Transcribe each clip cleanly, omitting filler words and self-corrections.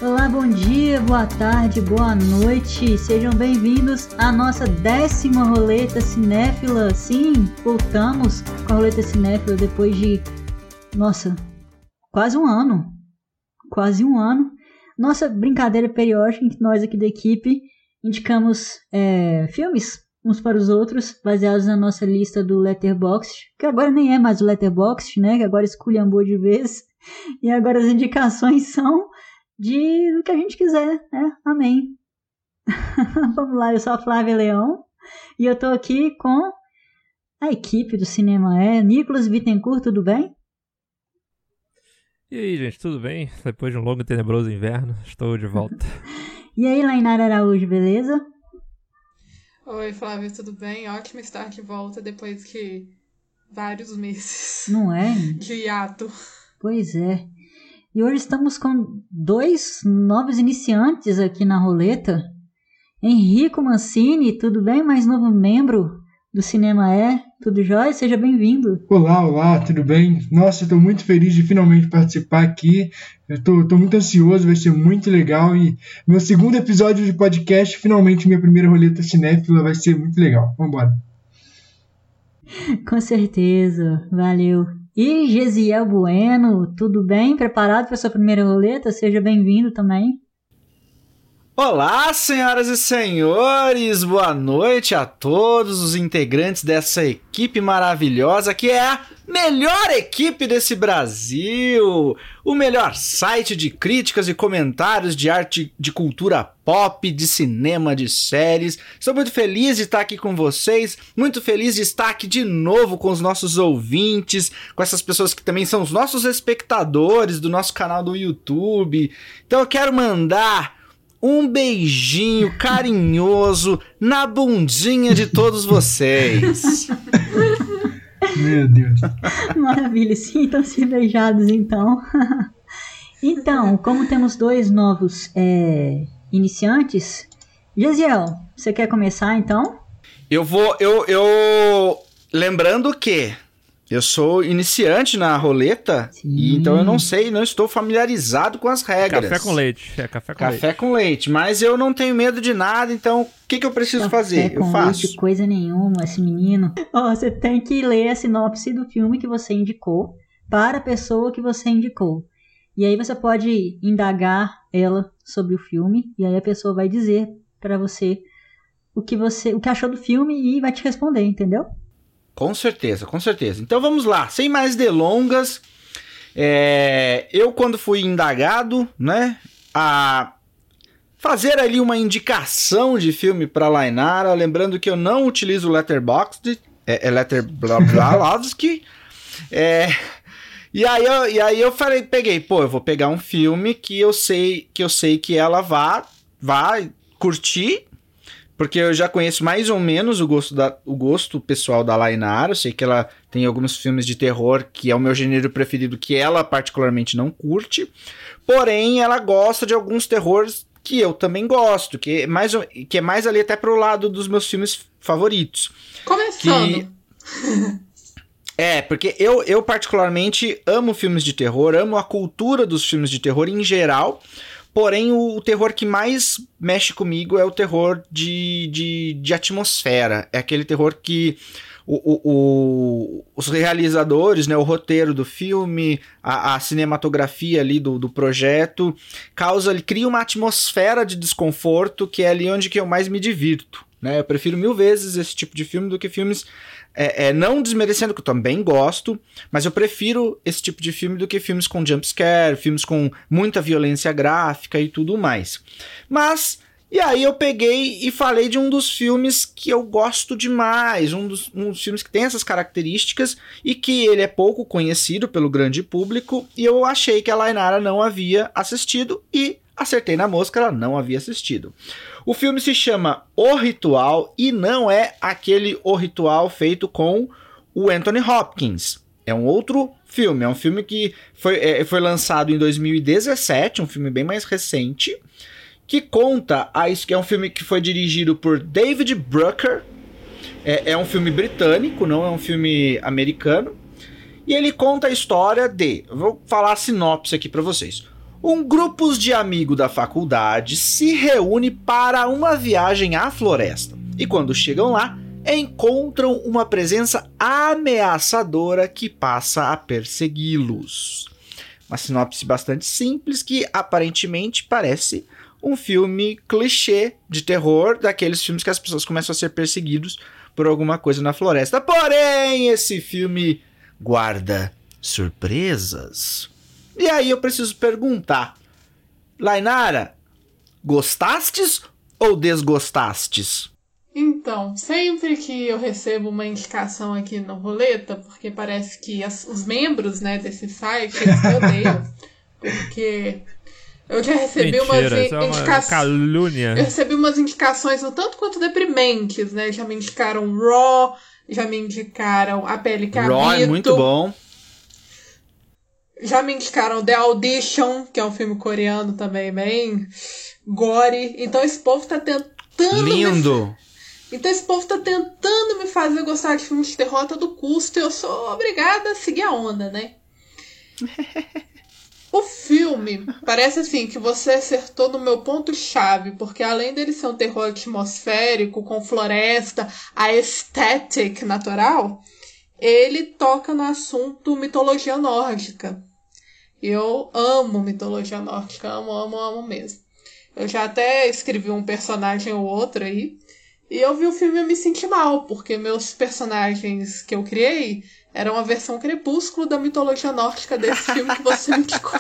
Olá, bom dia, boa tarde, boa noite. Sejam bem-vindos à nossa 10ª Roleta Cinéfila. Sim, voltamos com a Roleta Cinéfila depois de, quase um ano. Nossa brincadeira periódica em que nós aqui da equipe indicamos filmes uns para os outros, baseados na nossa lista do Letterboxd, que agora nem é mais o Letterboxd, né? Que agora esculhambou de vez. E agora as indicações são do que a gente quiser, né? Amém. Vamos lá, eu sou a Flávia Leão e eu tô aqui com a equipe do Cinema Nicolas Bittencourt, tudo bem? E aí, gente, tudo bem? Depois de um longo e tenebroso inverno, estou de volta. E aí, Lainara Araújo, beleza? Oi, Flávia, tudo bem? Ótimo estar de volta depois que vários meses. Não é? De hiato. Pois é. E hoje estamos com 2 novos iniciantes aqui na roleta. Henrico Mancini, tudo bem? Mais novo membro do Cinema Tudo jóia? Seja bem-vindo. Olá, tudo bem? Nossa, estou muito feliz de finalmente participar aqui. Eu tô muito ansioso, vai ser muito legal. E meu segundo episódio de podcast, finalmente minha primeira roleta cinéfila, vai ser muito legal. Vambora. Com certeza, valeu. E Gesiel Bueno, tudo bem? Preparado para sua primeira roleta? Seja bem-vindo também. Olá, senhoras e senhores, boa noite a todos os integrantes dessa equipe maravilhosa que é a melhor equipe desse Brasil, o melhor site de críticas e comentários de arte, de cultura pop, de cinema, de séries. Estou muito feliz de estar aqui com vocês, muito feliz de estar aqui de novo com os nossos ouvintes, com essas pessoas que também são os nossos espectadores do nosso canal do YouTube. Então eu quero mandar um beijinho carinhoso na bundinha de todos vocês. Meu Deus. Maravilha, sintam-se beijados então. Então, como temos 2 novos iniciantes, Gesiel, você quer começar então? Eu lembrando que eu sou iniciante na roleta, e então eu não estou familiarizado com as regras. Café com leite. Café com leite, mas eu não tenho medo de nada, então o que eu preciso fazer? Eu faço. Leite, coisa nenhuma, esse menino. Você tem que ler a sinopse do filme que você indicou para a pessoa que você indicou. E aí você pode indagar ela sobre o filme, e aí a pessoa vai dizer para você o que achou do filme e vai te responder, entendeu? Com certeza. Então vamos lá, sem mais delongas, eu quando fui indagado, né, a fazer ali uma indicação de filme para Lainara, lembrando que eu não utilizo o Letterboxd, Letterboxd, e aí eu peguei, eu vou pegar um filme que eu sei que ela vai curtir, porque eu já conheço mais ou menos o gosto pessoal da Lainara. Eu sei que ela tem alguns filmes de terror que é o meu gênero preferido, que ela particularmente não curte. Porém, ela gosta de alguns terrores que eu também gosto, que é mais ali até pro lado dos meus filmes favoritos. Começando. Porque eu particularmente amo filmes de terror, amo a cultura dos filmes de terror em geral. Porém, o terror que mais mexe comigo é o terror de atmosfera. É aquele terror que os realizadores, né, o roteiro do filme, a cinematografia ali do projeto, cria uma atmosfera de desconforto que é ali onde que eu mais me divirto, né? Eu prefiro 1000 vezes esse tipo de filme do que filmes... não desmerecendo, que eu também gosto, mas eu prefiro esse tipo de filme do que filmes com jumpscare, filmes com muita violência gráfica e tudo mais. E aí eu peguei e falei de um dos filmes que eu gosto demais, um dos filmes que tem essas características e que ele é pouco conhecido pelo grande público, e eu achei que a Lainara não havia assistido e acertei na mosca, ela não havia assistido. O filme se chama O Ritual e não é aquele O Ritual feito com o Anthony Hopkins. É um outro filme, é um filme que foi lançado em 2017, um filme bem mais recente, que conta, que é um filme que foi dirigido por David Brucker, é um filme britânico, não é um filme americano, e ele conta a história eu vou falar a sinopse aqui pra vocês. Um grupo de amigos da faculdade se reúne para uma viagem à floresta. E quando chegam lá, encontram uma presença ameaçadora que passa a persegui-los. Uma sinopse bastante simples que aparentemente parece um filme clichê de terror, daqueles filmes que as pessoas começam a ser perseguidos por alguma coisa na floresta. Porém, esse filme guarda surpresas. E aí eu preciso perguntar, Lainara, gostastes ou desgostastes? Então, sempre que eu recebo uma indicação aqui no Roleta, porque parece que os membros, né, desse site, eles me odeiam, porque eu já recebi umas indicações. Calúnia. Eu recebi umas indicações um tanto quanto deprimentes, né? Já me indicaram Raw, já me indicaram A Pele que Habito. Raw é muito bom. Já me indicaram The Audition, que é um filme coreano também, bem gore. Então esse povo tá tentando... Lindo! Então esse povo tá tentando me fazer gostar de filmes de terror a todo custo e eu sou obrigada a seguir a onda, né? O filme parece assim que você acertou no meu ponto-chave, porque além dele ser um terror atmosférico, com floresta, a estética natural, ele toca no assunto mitologia nórdica. Eu amo mitologia nórdica, amo mesmo. Eu já até escrevi um personagem ou outro aí, e eu vi o filme e me senti mal, porque meus personagens que eu criei eram a versão crepúsculo da mitologia nórdica desse filme que você me indicou.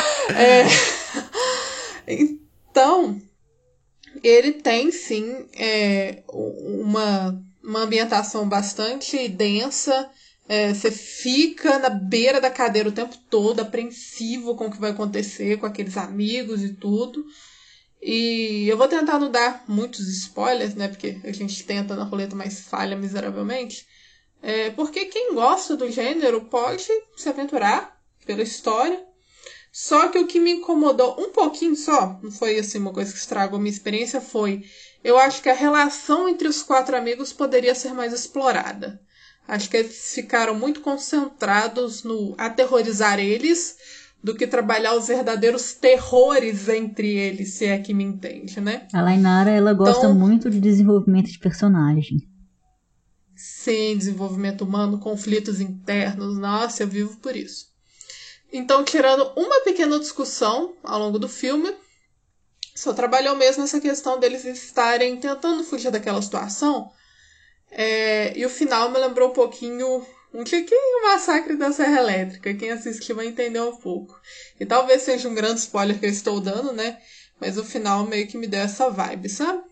Então, ele tem sim uma ambientação bastante densa. Você fica na beira da cadeira o tempo todo, apreensivo com o que vai acontecer com aqueles amigos e tudo. E eu vou tentar não dar muitos spoilers, né? Porque a gente tenta na roleta, mas falha miseravelmente. Porque quem gosta do gênero pode se aventurar pela história. Só que o que me incomodou um pouquinho só, não foi assim uma coisa que estragou a minha experiência, foi... Eu acho que a relação entre os 4 amigos poderia ser mais explorada. Acho que eles ficaram muito concentrados no aterrorizar eles do que trabalhar os verdadeiros terrores entre eles, se é que me entende, né? A Lainara, ela gosta muito de desenvolvimento de personagem. Sim, desenvolvimento humano, conflitos internos, nossa, eu vivo por isso. Então, tirando uma pequena discussão ao longo do filme, só trabalhou mesmo essa questão deles estarem tentando fugir daquela situação. E o final me lembrou um pouquinho o Massacre da Serra Elétrica. Quem assistiu vai entender um pouco. E talvez seja um grande spoiler que eu estou dando, né? Mas o final meio que me deu essa vibe, sabe?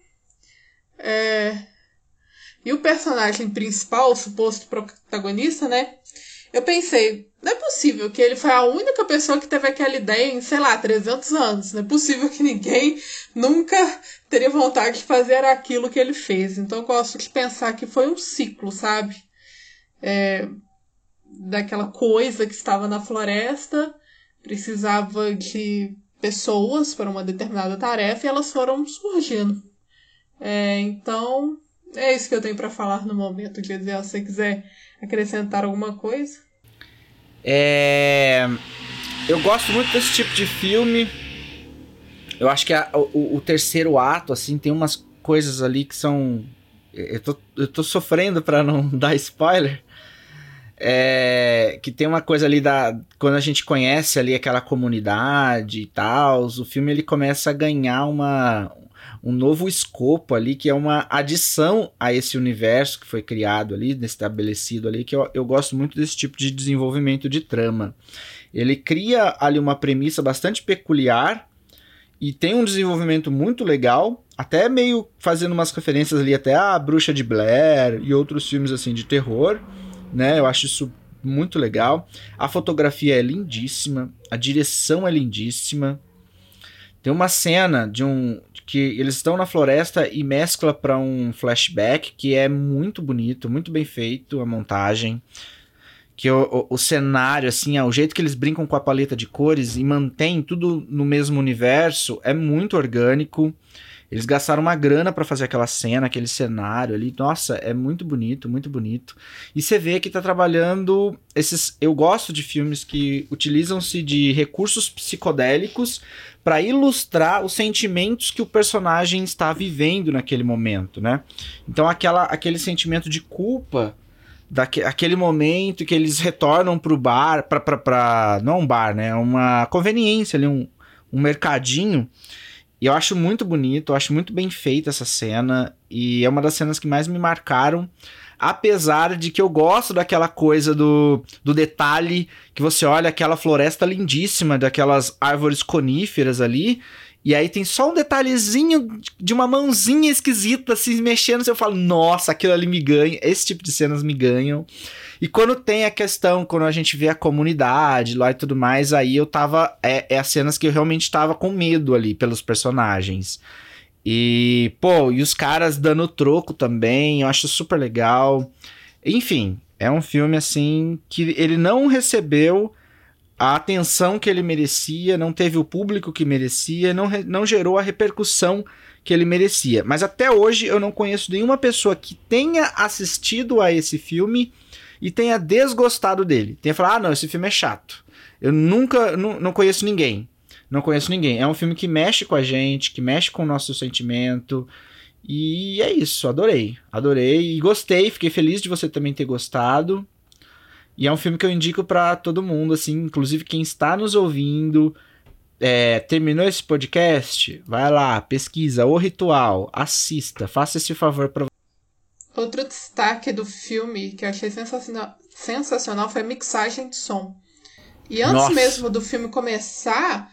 E o personagem principal, o suposto protagonista, né? Eu pensei, não é possível que ele foi a única pessoa que teve aquela ideia em, sei lá, 300 anos. Não é possível que ninguém nunca teria vontade de fazer aquilo que ele fez. Então eu gosto de pensar que foi um ciclo, sabe? Daquela coisa que estava na floresta, precisava de pessoas para uma determinada tarefa e elas foram surgindo. Então, é isso que eu tenho para falar no momento. Se você quiser acrescentar alguma coisa. Eu gosto muito desse tipo de filme. Eu acho que o terceiro ato, assim, tem umas coisas ali que são... Eu tô sofrendo para não dar spoiler. Que tem uma coisa ali quando a gente conhece ali aquela comunidade e tal, o filme ele começa a ganhar um novo escopo ali, que é uma adição a esse universo que foi criado ali, estabelecido ali, que eu gosto muito desse tipo de desenvolvimento de trama. Ele cria ali uma premissa bastante peculiar e tem um desenvolvimento muito legal, até meio fazendo umas referências ali até a Bruxa de Blair e outros filmes assim de terror, né? Eu acho isso muito legal. A fotografia é lindíssima, a direção é lindíssima. Tem uma cena que eles estão na floresta e mescla para um flashback que é muito bonito, muito bem feito a montagem. Que o cenário, assim, o jeito que eles brincam com a paleta de cores e mantém tudo no mesmo universo é muito orgânico. Eles gastaram uma grana pra fazer aquela cena, aquele cenário ali. Nossa, é muito bonito, muito bonito. E você vê que tá trabalhando esses... Eu gosto de filmes que utilizam-se de recursos psicodélicos para ilustrar os sentimentos que o personagem está vivendo naquele momento, né? Então aquele sentimento de culpa, aquele momento que eles retornam pro bar, não um bar, né? Uma conveniência ali, um mercadinho. E eu acho muito bonito, eu acho muito bem feita essa cena, e é uma das cenas que mais me marcaram, apesar de que eu gosto daquela coisa do detalhe, que você olha aquela floresta lindíssima, daquelas árvores coníferas ali, e aí tem só um detalhezinho de uma mãozinha esquisita se mexendo, eu falo, nossa, aquilo ali me ganha, esse tipo de cenas me ganham. E quando tem a questão, quando a gente vê a comunidade lá e tudo mais, aí eu tava... É as cenas que eu realmente tava com medo ali pelos personagens. E, pô, e os caras dando troco também, eu acho super legal. Enfim, é um filme, assim, que ele não recebeu a atenção que ele merecia, não teve o público que merecia, não gerou a repercussão que ele merecia. Mas até hoje eu não conheço nenhuma pessoa que tenha assistido a esse filme e tenha desgostado dele. Tenha falado, não, esse filme é chato. Eu nunca, não conheço ninguém. Não conheço ninguém. É um filme que mexe com a gente, que mexe com o nosso sentimento. E é isso, adorei. Adorei e gostei, fiquei feliz de você também ter gostado. E é um filme que eu indico pra todo mundo, assim, inclusive quem está nos ouvindo, terminou esse podcast, vai lá, pesquisa O Ritual, assista, faça esse favor pra você. Outro destaque do filme que eu achei sensacional foi a mixagem de som. E antes mesmo do filme começar,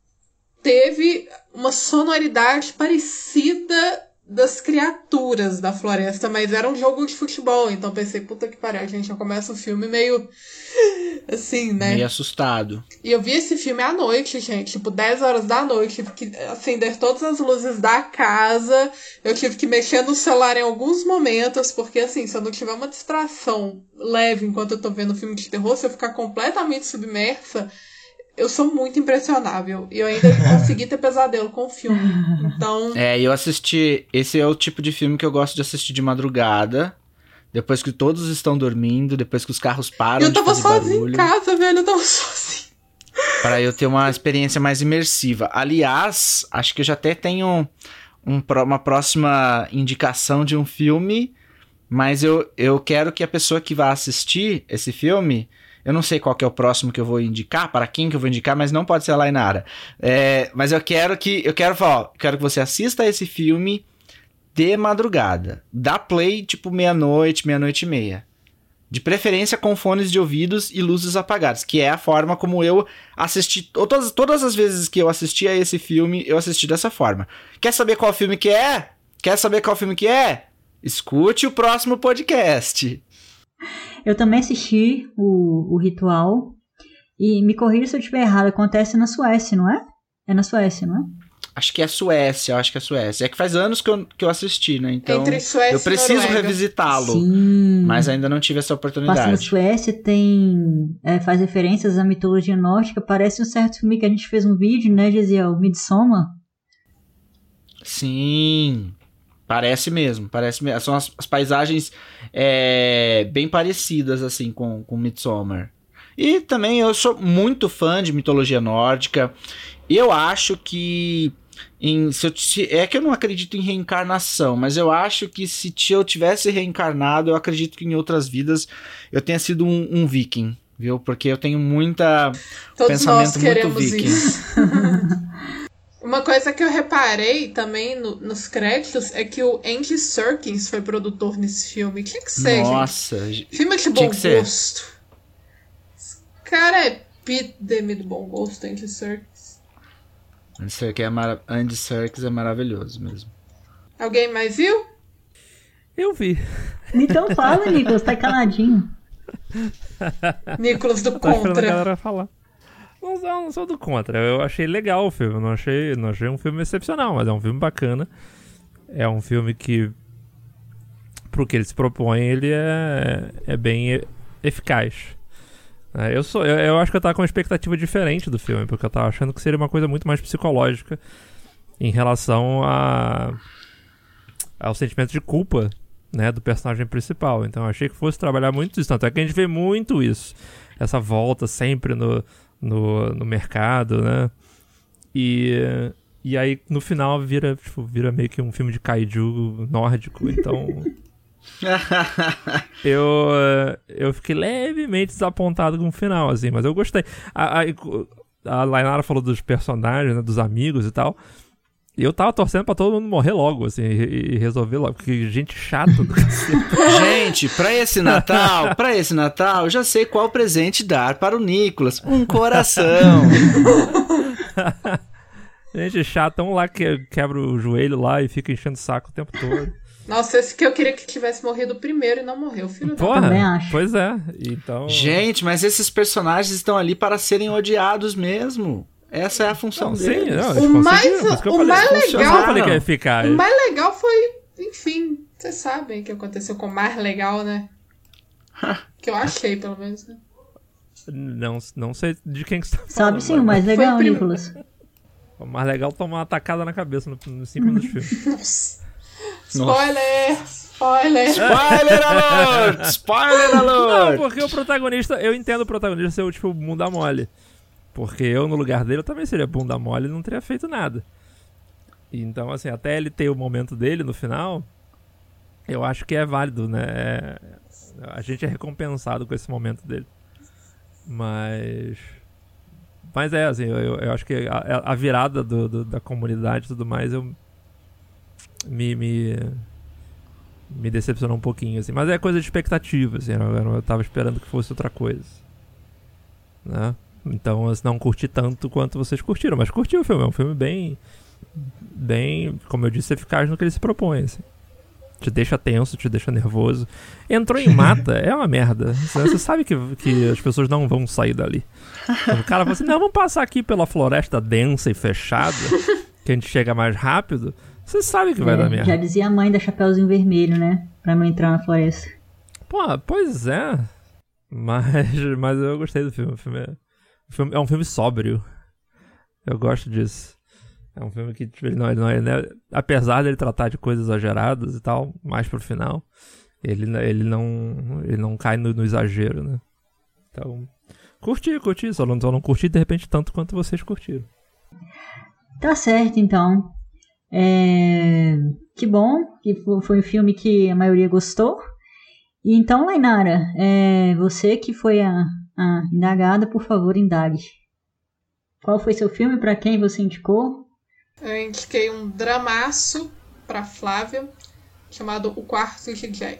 teve uma sonoridade parecida das criaturas da floresta, mas era um jogo de futebol, então pensei, puta que pariu, a gente já começa o filme meio assim, né? Meio assustado. E eu vi esse filme à noite, gente, tipo 10 horas da noite, tive que acender todas as luzes da casa, eu tive que mexer no celular em alguns momentos, porque assim, se eu não tiver uma distração leve enquanto eu tô vendo filme de terror, se eu ficar completamente submersa, eu sou muito impressionável. E eu ainda consegui ter pesadelo com o filme. Então... eu assisti... Esse é o tipo de filme que eu gosto de assistir de madrugada. Depois que todos estão dormindo. Depois que os carros param de fazer barulho. Eu tava sozinha em casa, velho. Eu tava sozinha. Para eu ter uma experiência mais imersiva. Aliás, acho que eu já até tenho uma próxima indicação de um filme. Mas eu quero que a pessoa que vai assistir esse filme... Eu não sei qual que é o próximo que eu vou indicar, para quem que eu vou indicar, mas não pode ser a Lainara. Mas eu quero que você assista esse filme de madrugada. Dá play, tipo, meia-noite e meia. De preferência com fones de ouvidos e luzes apagadas, que é a forma como eu assisti. Todas as vezes que eu assisti a esse filme, eu assisti dessa forma. Quer saber qual filme que é? Escute o próximo podcast. Eu também assisti o Ritual. E me corrija se eu estiver errado. Acontece na Suécia, não é? É na Suécia, não é? Acho que é Suécia. É que faz anos que eu assisti, né? Então entre Suécia eu preciso e Noruega. Revisitá-lo. Sim. Mas ainda não tive essa oportunidade. Passa na Suécia, faz referências à mitologia nórdica. Parece um certo filme que a gente fez um vídeo, né, Gesiel? Midsommar. Sim... Parece mesmo. São as paisagens bem parecidas, assim, com Midsommar. E também eu sou muito fã de mitologia nórdica. Eu acho que... é que eu não acredito em reencarnação, mas eu acho que se eu tivesse reencarnado, eu acredito que em outras vidas eu tenha sido um viking, viu? Porque eu tenho pensamento muito viking. Isso. Uma coisa que eu reparei também nos créditos é que o Andy Serkis foi produtor nesse filme. Tinha que ser, Nossa, gente. Filme de bom gosto. Esse cara é epítome do bom gosto, Andy Serkis. Andy Serkis é maravilhoso mesmo. Alguém mais viu? Eu vi. Então fala, Nicolas, tá caladinho. Nicolas do Tô esperando a Contra. galera falar. Não sou do contra. Eu achei legal o filme. Não achei um filme excepcional, mas é um filme bacana. É um filme que, pro que ele se propõe, ele é bem eficaz. Eu acho que eu tava com uma expectativa diferente do filme, porque eu tava achando que seria uma coisa muito mais psicológica em relação ao sentimento de culpa, né, do personagem principal. Então eu achei que fosse trabalhar muito isso. Tanto é que a gente vê muito isso. Essa volta sempre no mercado, né? E aí no final vira meio que um filme de kaiju nórdico. Então eu fiquei levemente desapontado com o final, assim, mas eu gostei. A Lainara falou dos personagens, né, dos amigos e tal. E eu tava torcendo pra todo mundo morrer logo, assim, e resolver logo, porque gente chata do cacete. Gente, pra esse Natal, já sei qual presente dar para o Nicolas. Um coração. Gente chata, um lá que quebra o joelho lá e fica enchendo o saco o tempo todo. Nossa, esse que eu queria que tivesse morrido primeiro e não morreu, filho da... Também acho. Pois é, então... Gente, mas esses personagens estão ali para serem odiados mesmo. Essa é a função deles. Sim, não, O mais legal foi, enfim, vocês sabem o que aconteceu com o mais legal, né? Que eu achei, pelo menos, né? Não sei de quem que você tá falando. Sabe sim, o mais legal, Nicolas. O mais legal é tomar uma atacada na cabeça nos 5 minutos do filme. Nossa. Spoiler! Spoiler alert! Não, porque o protagonista... Eu entendo o protagonista ser o tipo bunda mole. Porque eu, no lugar dele, eu também seria bunda mole e não teria feito nada. Então, assim, até ele ter o momento dele no final, eu acho que é válido, né? A gente é recompensado com esse momento dele. Mas assim, eu acho que a virada da comunidade e tudo mais, me decepcionou um pouquinho, assim. Mas é coisa de expectativa, assim. Eu tava esperando que fosse outra coisa, né? Então, eu não curti tanto quanto vocês curtiram, mas curti o filme. É um filme bem, como eu disse, eficaz no que ele se propõe, assim. Te deixa tenso, te deixa nervoso. Entrou em mata, é uma merda. Você sabe que as pessoas não vão sair dali. Então, o cara fala assim, não, vamos passar aqui pela floresta densa e fechada, que a gente chega mais rápido. Você sabe que vai dar merda. Já dizia a mãe da Chapeuzinho Vermelho, né? Pra não entrar na floresta. Pô, pois é. Mas eu gostei do filme. É um filme sóbrio. Eu gosto disso. É um filme que tipo, ele não é, apesar dele tratar de coisas exageradas e tal, mais pro final, ele não cai no exagero, né? Então, curti, só não curti de repente tanto quanto vocês curtiram. Tá certo, então. Que bom que foi um filme que a maioria gostou. E então, Lainara, você que foi a indagada, por favor, indague. Qual foi seu filme? Pra quem você indicou? Eu indiquei um dramaço pra Flávia, chamado O Quarto de Jack.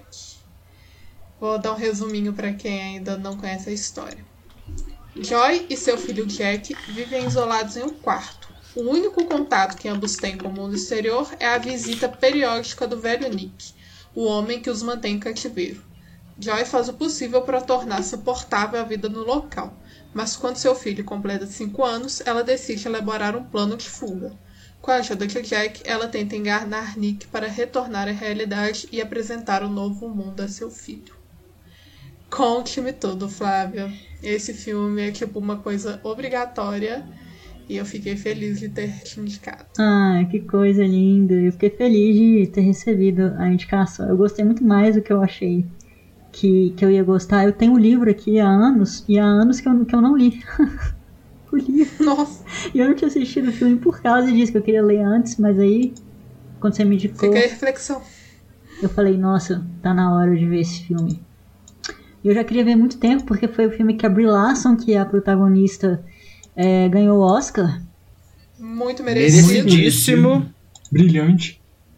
Vou dar um resuminho pra quem ainda não conhece a história. Joy e seu filho Jack vivem isolados em um quarto. O único contato que ambos têm com o mundo exterior é a visita periódica do velho Nick, o homem que os mantém em cativeiro. Joy faz o possível para tornar suportável a vida no local, mas quando seu filho completa 5 anos, ela decide elaborar um plano de fuga. Com a ajuda de Jack, ela tenta enganar Nick para retornar à realidade e apresentar o novo mundo a seu filho. Conte-me tudo, Flávia. Esse filme é tipo uma coisa obrigatória e eu fiquei feliz de ter te indicado. Ah, que coisa linda. Eu fiquei feliz de ter recebido a indicação. Eu gostei muito mais do que eu achei que eu ia gostar. Eu tenho o livro aqui há anos, e há anos que eu não li o livro. Nossa. E eu não tinha assistido o filme por causa disso, que eu queria ler antes, mas aí, quando você me indicou, fica aí a reflexão. Eu falei, nossa, tá na hora de ver esse filme. E eu já queria ver há muito tempo, porque foi o filme que a Brie Larson, que é a protagonista, ganhou o Oscar. Muito merecido. Merecidíssimo. Brilhante.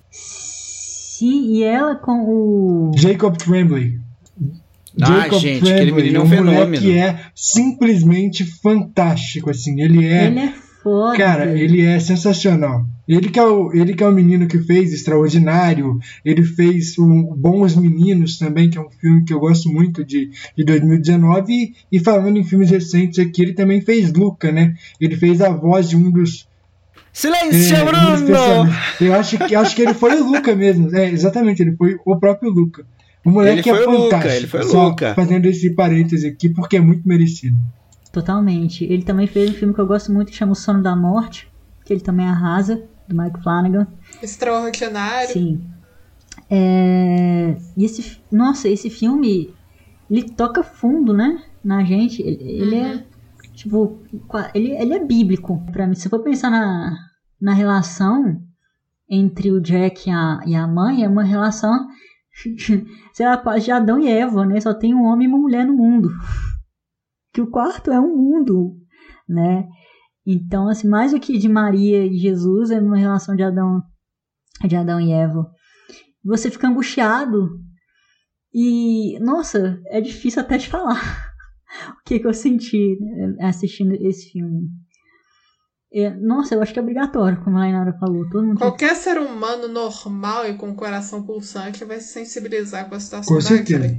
Sim, e ela com o Jacob Tremblay. Gente, aquele menino é um fenômeno. Que é simplesmente fantástico, assim. Ele é foda. Cara, ele é sensacional. Ele que é o menino que fez Extraordinário. Ele fez o Bons Meninos também, que é um filme que eu gosto muito de 2019. E falando em filmes recentes aqui, ele também fez Luca, né? Ele fez a voz de um dos... Silêncio, Bruno! Eu acho que ele foi o Luca mesmo. Exatamente, ele foi o próprio Luca. O moleque é fantástico. Ele foi o Só Luca. Fazendo esse parêntese aqui, porque é muito merecido. Totalmente. Ele também fez um filme que eu gosto muito, que chama O Sono da Morte, que ele também arrasa. do Mike Flanagan. Extraordinário. Sim. E esse filme, ele toca fundo, né, na gente. Ele é, tipo, ele é bíblico pra mim. Se eu for pensar na relação entre o Jack e a mãe, é uma relação, sei lá, quase de Adão e Eva, né? Só tem um homem e uma mulher no mundo. Que o quarto é um mundo, né? Então, assim, mais do que de Maria e Jesus, é uma relação de Adão e Eva. Você fica angustiado e, nossa, é difícil até de falar o que eu senti assistindo esse filme. Nossa, eu acho que é obrigatório, como a Lainara falou. Todo mundo Qualquer ser humano normal e com o coração pulsante vai se sensibilizar com a situação Com certeza.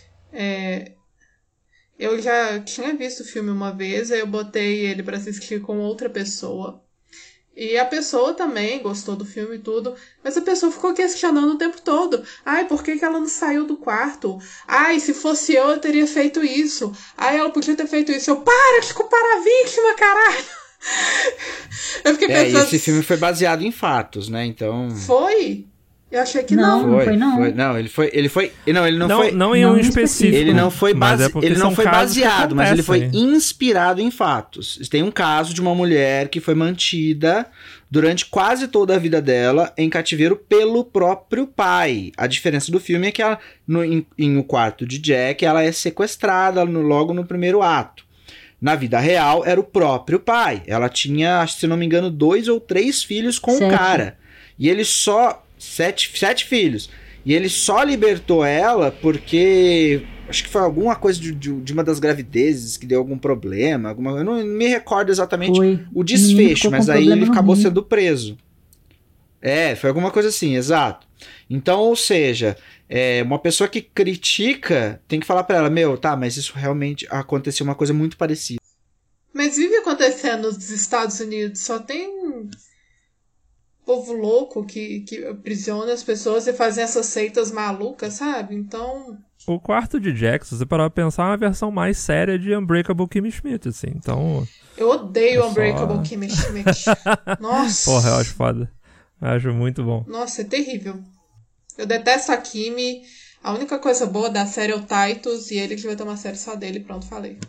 Eu já tinha visto o filme uma vez, aí eu botei ele pra assistir com outra pessoa. E a pessoa também gostou do filme e tudo, mas a pessoa ficou questionando o tempo todo. Ai, por que ela não saiu do quarto? Ai, se fosse eu teria feito isso. Ai, ela podia ter feito isso. Para de culpar a vítima, caralho! Eu fiquei pensando... E esse filme foi baseado em fatos, né? Então... Foi? Eu achei que não. Não foi. Não, ele foi. Não, ele não foi. Não em um específico. Ele não foi, ele não foi baseado, mas ele foi acontecem. inspirado em fatos. Tem um caso de uma mulher que foi mantida durante quase toda a vida dela em cativeiro pelo próprio pai. A diferença do filme é que ela, em O Quarto de Jack, ela é sequestrada logo no primeiro ato. Na vida real, era o próprio pai. Ela tinha, se não me engano, 2 ou 3 filhos com o cara. E ele só... 7 filhos. E ele só libertou ela porque... Acho que foi alguma coisa de uma das gravidezes que deu algum problema. Eu não me recordo exatamente o desfecho, mas aí ele acabou sendo preso. Foi alguma coisa assim, exato. Então, ou seja, uma pessoa que critica tem que falar pra ela, mas isso realmente aconteceu uma coisa muito parecida. Mas vive acontecendo nos Estados Unidos, só tem povo louco que aprisiona as pessoas e fazem essas seitas malucas, sabe? Então... O Quarto de Jack, se você parar pra pensar, é uma versão mais séria de Unbreakable Kimmy Schmidt, assim, então... Eu odeio Unbreakable Kimmy Schmidt. Nossa! Porra, eu acho foda. Eu acho muito bom. Nossa, é terrível. Eu detesto a Kimmy. A única coisa boa da série é o Titus e ele que vai ter uma série só dele. Pronto, falei.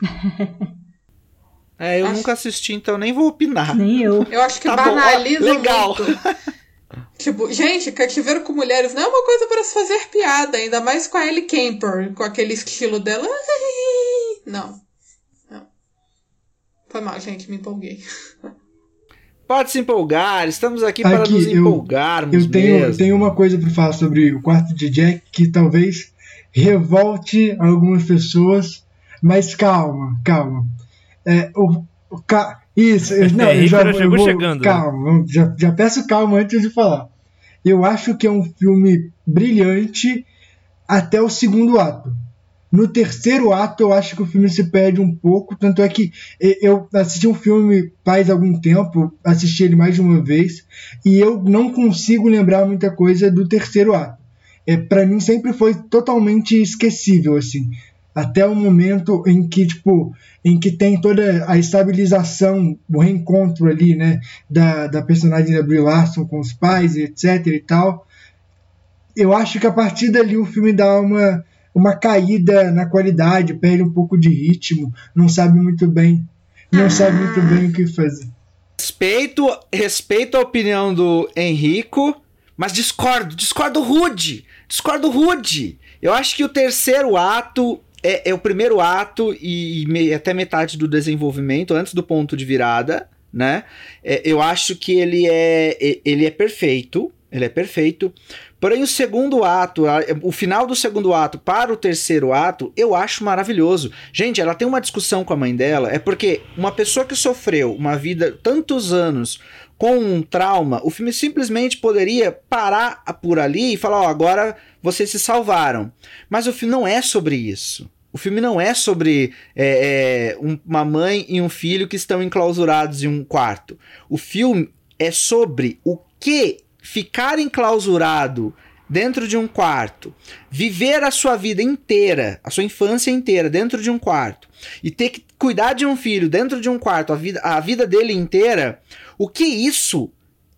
Eu nunca assisti, então nem vou opinar. Nem eu. Eu acho que Tá banaliza bom, legal. muito. Tipo, gente, cativeiro com mulheres não é uma coisa para se fazer piada, ainda mais com a Ellie Kemper, com aquele estilo dela. Não. Foi mal, gente, me empolguei. Pode se empolgar, estamos aqui para nos empolgarmos eu tenho uma coisa para falar sobre O Quarto de Jack que talvez revolte algumas pessoas, mas calma. Isso, não, eu já vou chegando. Calma, já peço calma antes de falar. Eu acho que é um filme brilhante até o segundo ato. No terceiro ato, eu acho que o filme se perde um pouco. Tanto é que eu assisti um filme faz algum tempo, assisti ele mais de uma vez, e eu não consigo lembrar muita coisa do terceiro ato. Pra mim sempre foi totalmente esquecível, assim. Até o momento em que tem toda a estabilização, o reencontro ali, né, da personagem da Brie Larson com os pais, etc e tal. Eu acho que a partir dali o filme dá uma caída na qualidade, perde um pouco de ritmo, não sabe muito bem o que fazer. Respeito a opinião do Henrico, mas discordo rude. Eu acho que o terceiro ato é o primeiro ato e até metade do desenvolvimento, antes do ponto de virada, né? Eu acho que ele é perfeito. Ele é perfeito. Porém, o segundo ato, o final do segundo ato para o terceiro ato, eu acho maravilhoso. Gente, ela tem uma discussão com a mãe dela, é porque uma pessoa que sofreu uma vida, tantos anos, com um trauma, o filme simplesmente poderia parar por ali e falar, agora vocês se salvaram. Mas o filme não é sobre isso. O filme não é sobre uma mãe e um filho que estão enclausurados em um quarto. O filme é sobre o que ficar enclausurado dentro de um quarto, viver a sua vida inteira, a sua infância inteira dentro de um quarto, e ter que cuidar de um filho dentro de um quarto, a vida dele inteira, o que isso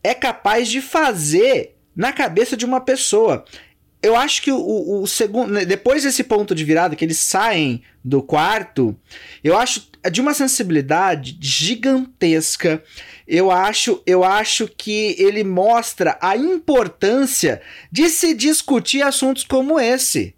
é capaz de fazer na cabeça de uma pessoa. Eu acho que o segundo, depois desse ponto de virada, que eles saem do quarto, eu acho de uma sensibilidade gigantesca. Eu acho que ele mostra a importância de se discutir assuntos como esse.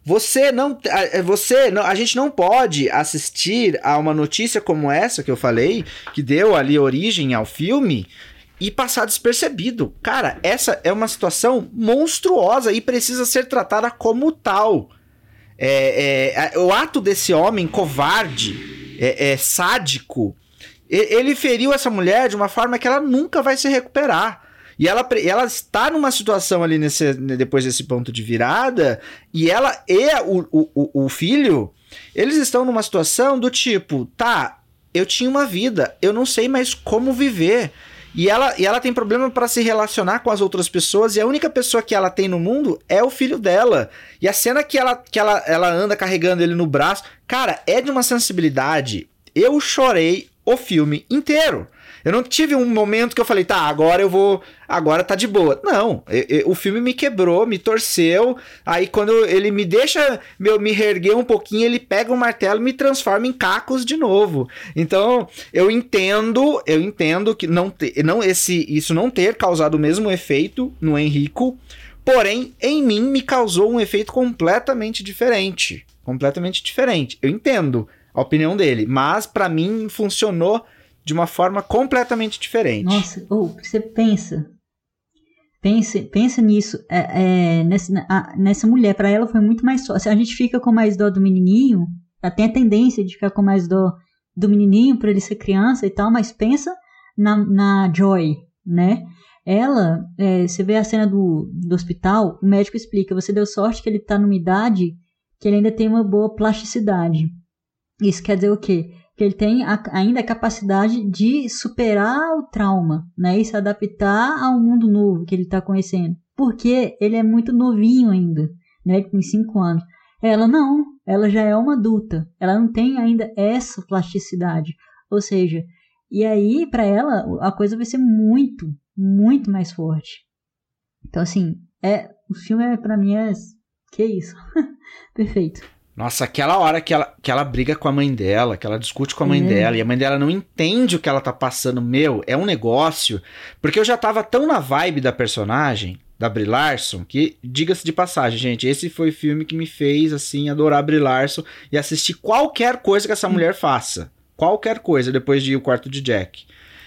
A gente não pode assistir a uma notícia como essa que eu falei, que deu ali origem ao filme, e passar despercebido. Cara, essa é uma situação monstruosa e precisa ser tratada como tal. O ato desse homem covarde, sádico, ele feriu essa mulher de uma forma que ela nunca vai se recuperar. E ela está numa situação ali depois desse ponto de virada, e ela e o filho, eles estão numa situação do tipo, tá, eu tinha uma vida, eu não sei mais como viver. E ela tem problema para se relacionar com as outras pessoas, e a única pessoa que ela tem no mundo é o filho dela. E a cena que ela anda carregando ele no braço, cara, é de uma sensibilidade. Eu chorei o filme inteiro. Eu não tive um momento que eu falei, tá, agora tá de boa. Não, o filme me quebrou, me torceu, aí quando ele me deixa me reerguer um pouquinho, ele pega o martelo e me transforma em cacos de novo. Então, eu entendo que isso não ter causado o mesmo efeito no Enrico, porém, em mim me causou um efeito completamente diferente. Completamente diferente. Eu entendo a opinião dele, mas pra mim funcionou de uma forma completamente diferente. Nossa, você pensa nisso, nessa mulher, pra ela foi muito mais fácil. A gente fica com mais dó do menininho, tem a tendência de ficar com mais dó do menininho por ele ser criança e tal, mas pensa na Joy, né? Ela, você vê a cena do hospital, o médico explica, você deu sorte que ele tá numa idade que ele ainda tem uma boa plasticidade. Isso quer dizer o quê? Que ele tem ainda a capacidade de superar o trauma, né, e se adaptar ao mundo novo que ele está conhecendo, porque ele é muito novinho ainda, né, ele tem 5 anos. Ela não, ela já é uma adulta, ela não tem ainda essa plasticidade, ou seja, e aí para ela a coisa vai ser muito, muito mais forte. Então assim, o filme para mim que isso, perfeito. Nossa, aquela hora que ela briga com a mãe dela, que ela discute com a mãe dela, e a mãe dela não entende o que ela tá passando, é um negócio, porque eu já tava tão na vibe da personagem, da Brie Larson, que, diga-se de passagem, gente, esse foi o filme que me fez, assim, adorar a Brie Larson e assistir qualquer coisa que essa mulher faça. Qualquer coisa, depois de O Quarto de Jack.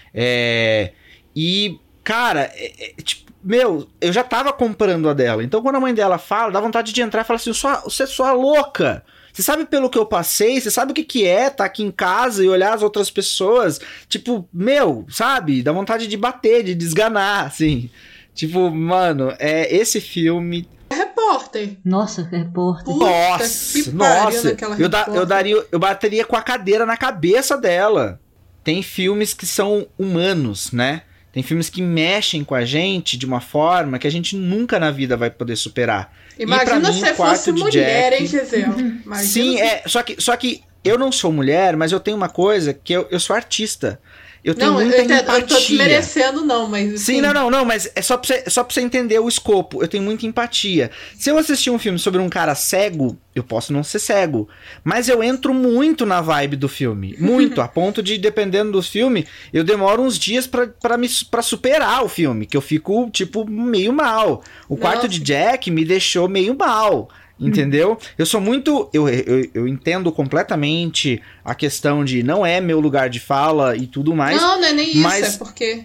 E, cara, tipo, eu já tava comprando a dela. Então, quando a mãe dela fala, dá vontade de entrar e falar assim, você é só louca. Você sabe pelo que eu passei? Você sabe o que é estar aqui em casa e olhar as outras pessoas? Tipo, sabe? Dá vontade de bater, de desganar, assim. Tipo, mano, esse filme... Repórter. Nossa, repórter. Nossa. Eu bateria com a cadeira na cabeça dela. Tem filmes que são humanos, né? Tem filmes que mexem com a gente de uma forma que a gente nunca na vida vai poder superar. Imagina se fosse mulher, hein, Gisele? Sim, só que eu não sou mulher, mas eu tenho uma coisa que eu sou artista. Eu tenho muita empatia. Eu não tô desmerecendo, não, mas... Sim, não, mas é só pra você entender o escopo. Eu tenho muita empatia. Se eu assistir um filme sobre um cara cego, eu posso não ser cego. Mas eu entro muito na vibe do filme. Muito, a ponto de, dependendo do filme, eu demoro uns dias pra superar o filme. Que eu fico, tipo, meio mal. O Quarto de Jack me deixou meio mal. Entendeu? Eu sou muito... Eu entendo completamente a questão de não é meu lugar de fala e tudo mais. Não é nem isso. É porque...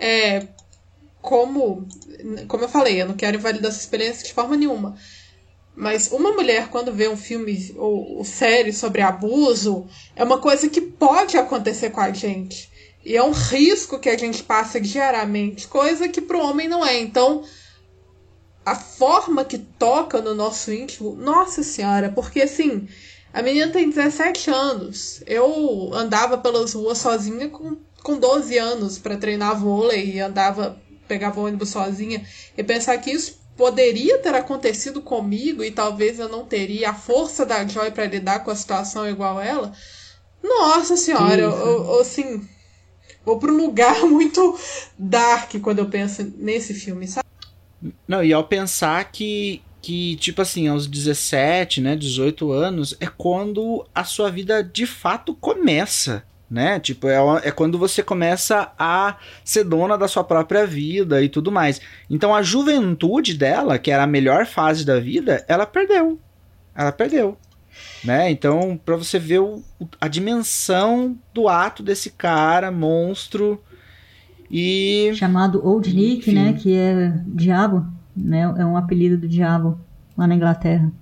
Como eu falei, eu não quero invalidar essa experiência de forma nenhuma. Mas uma mulher, quando vê um filme ou série sobre abuso, é uma coisa que pode acontecer com a gente. E é um risco que a gente passa diariamente. Coisa que pro homem não é. Então... a forma que toca no nosso íntimo, nossa senhora, porque assim, a menina tem 17 anos, eu andava pelas ruas sozinha com 12 anos para treinar vôlei, pegava ônibus sozinha, e pensar que isso poderia ter acontecido comigo e talvez eu não teria a força da Joy para lidar com a situação igual ela, nossa senhora, assim, vou para um lugar muito dark quando eu penso nesse filme, sabe? Não, e ao pensar que tipo assim, aos 17, né, 18 anos, é quando a sua vida de fato começa, né? Tipo, é quando você começa a ser dona da sua própria vida e tudo mais. Então a juventude dela, que era a melhor fase da vida, ela perdeu. Ela perdeu. Né? Então, pra você ver a dimensão do ato desse cara, monstro, e... chamado Old Nick, enfim, né? Que é diabo, né? É um apelido do diabo lá na Inglaterra.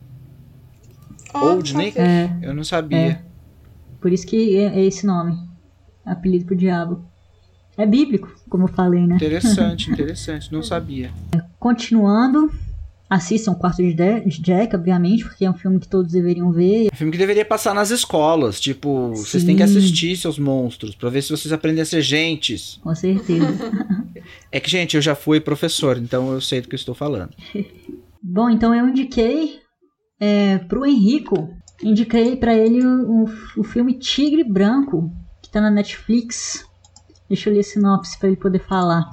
Old Nick? É, eu não sabia. É. Por isso que é esse nome. Apelido pro diabo. É bíblico, como eu falei, né? Interessante, não sabia. Continuando, assistam Quarto de Jack, obviamente, porque é um filme que todos deveriam ver. É um filme que deveria passar nas escolas. Tipo, vocês têm que assistir seus monstros, pra ver se vocês aprendem a ser gentes. Com certeza. É que, gente, eu já fui professor, então eu sei do que eu estou falando. Bom, então eu indiquei pro Henrico, indiquei pra ele o filme Tigre Branco, que tá na Netflix. Deixa eu ler a sinopse pra ele poder falar.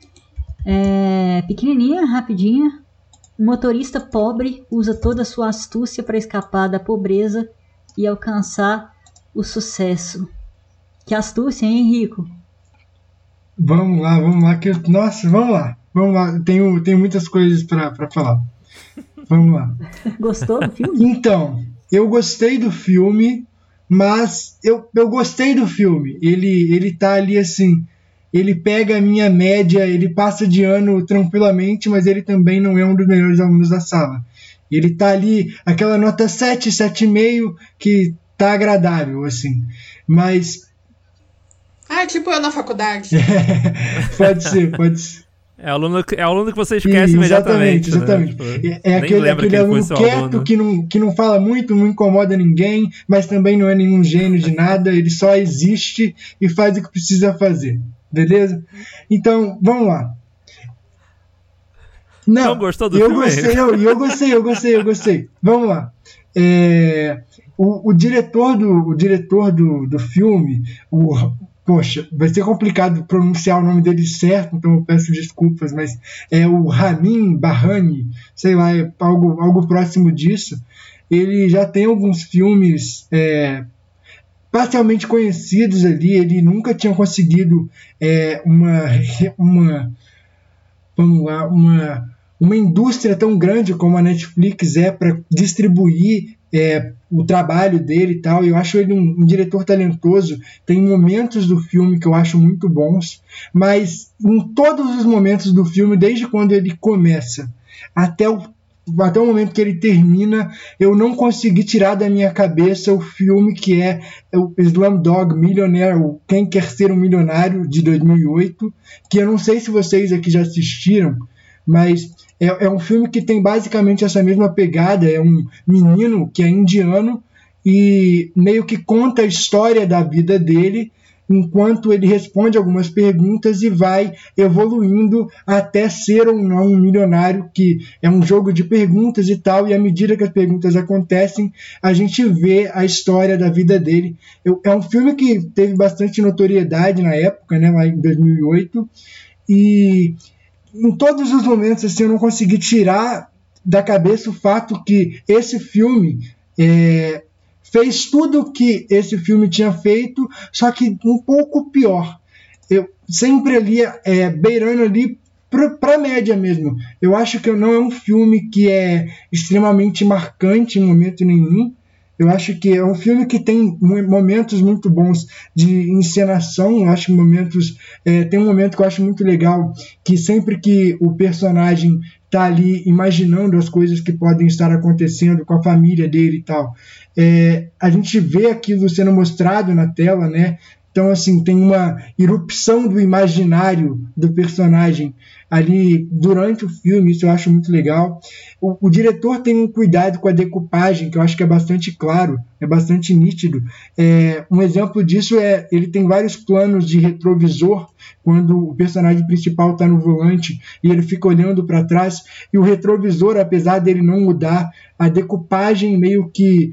Pequenininha, rapidinha. Um motorista pobre usa toda a sua astúcia para escapar da pobreza e alcançar o sucesso. Que astúcia, hein, Henrico? Vamos lá. Nossa, vamos lá. Tenho muitas coisas para falar. Vamos lá. Gostou do filme? Então, eu gostei do filme, mas eu gostei do filme. Ele tá ali assim... Ele pega a minha média, ele passa de ano tranquilamente, mas ele também não é um dos melhores alunos da sala. Ele tá ali, aquela nota 7, 7,5, que tá agradável, assim. Mas... tipo eu na faculdade. Pode ser. É aluno que você esquece imediatamente. Exatamente. Né? É aquele aluno quieto que não fala muito, não incomoda ninguém, mas também não é nenhum gênio de nada, ele só existe e faz o que precisa fazer. Beleza? Então, vamos lá. Não gostou do filme? Eu gostei. Vamos lá. O diretor do filme, poxa, vai ser complicado pronunciar o nome dele certo, então eu peço desculpas, mas é o Ramin Bahani, sei lá, é algo próximo disso. Ele já tem alguns filmes parcialmente conhecidos ali, ele nunca tinha conseguido uma indústria tão grande como a Netflix para distribuir o trabalho dele e tal. Eu acho ele um diretor talentoso, tem momentos do filme que eu acho muito bons, mas em todos os momentos do filme, desde quando ele começa até o momento que ele termina, eu não consegui tirar da minha cabeça o filme que é o Slumdog Millionaire, o Quem Quer Ser um Milionário, de 2008, que eu não sei se vocês aqui já assistiram, mas é um filme que tem basicamente essa mesma pegada. É um menino que é indiano e meio que conta a história da vida dele enquanto ele responde algumas perguntas e vai evoluindo até ser ou não um milionário, que é um jogo de perguntas e tal, e à medida que as perguntas acontecem, a gente vê a história da vida dele. É um filme que teve bastante notoriedade na época, né, lá em 2008, e em todos os momentos assim, eu não consegui tirar da cabeça o fato que esse filme fez tudo o que esse filme tinha feito, só que um pouco pior. Eu sempre ali, beirando ali para a média mesmo. Eu acho que não é um filme que é extremamente marcante em momento nenhum. Eu acho que é um filme que tem momentos muito bons de encenação. Eu acho tem um momento que eu acho muito legal, que sempre que o personagem está ali imaginando as coisas que podem estar acontecendo com a família dele e tal, a gente vê aquilo sendo mostrado na tela, né? Então, assim, tem uma irrupção do imaginário do personagem ali durante o filme, isso eu acho muito legal. O diretor tem um cuidado com a decupagem, que eu acho que é bastante claro, é bastante nítido. Um exemplo disso ele tem vários planos de retrovisor, quando o personagem principal está no volante e ele fica olhando para trás, e o retrovisor, apesar dele não mudar, a decupagem meio que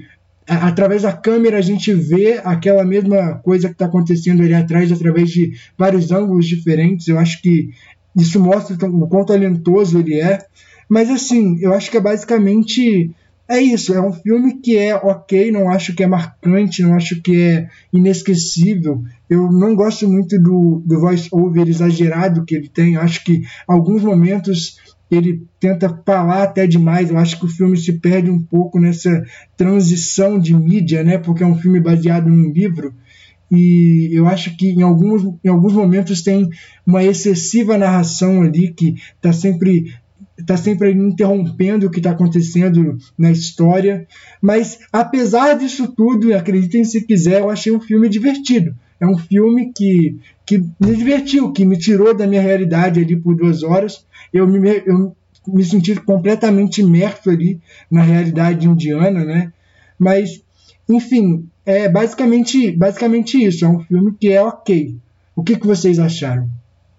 através da câmera a gente vê aquela mesma coisa que está acontecendo ali atrás através de vários ângulos diferentes. Eu acho que isso mostra o quão talentoso ele é. Mas assim, eu acho que é basicamente isso. É um filme que é ok, não acho que é marcante, não acho que é inesquecível. Eu não gosto muito do voice-over exagerado que ele tem. Eu acho que em alguns momentos ele tenta falar até demais. Eu acho que o filme se perde um pouco nessa transição de mídia, né? Porque é um filme baseado num livro. E eu acho que em alguns momentos tem uma excessiva narração ali que está sempre interrompendo o que está acontecendo na história. Mas apesar disso tudo, acreditem se quiser, eu achei um filme divertido. É um filme que me divertiu, que me tirou da minha realidade ali por 2 horas. Eu me senti completamente imerso ali na realidade indiana, né? Mas, enfim, é basicamente isso. É um filme que é ok. O que vocês acharam?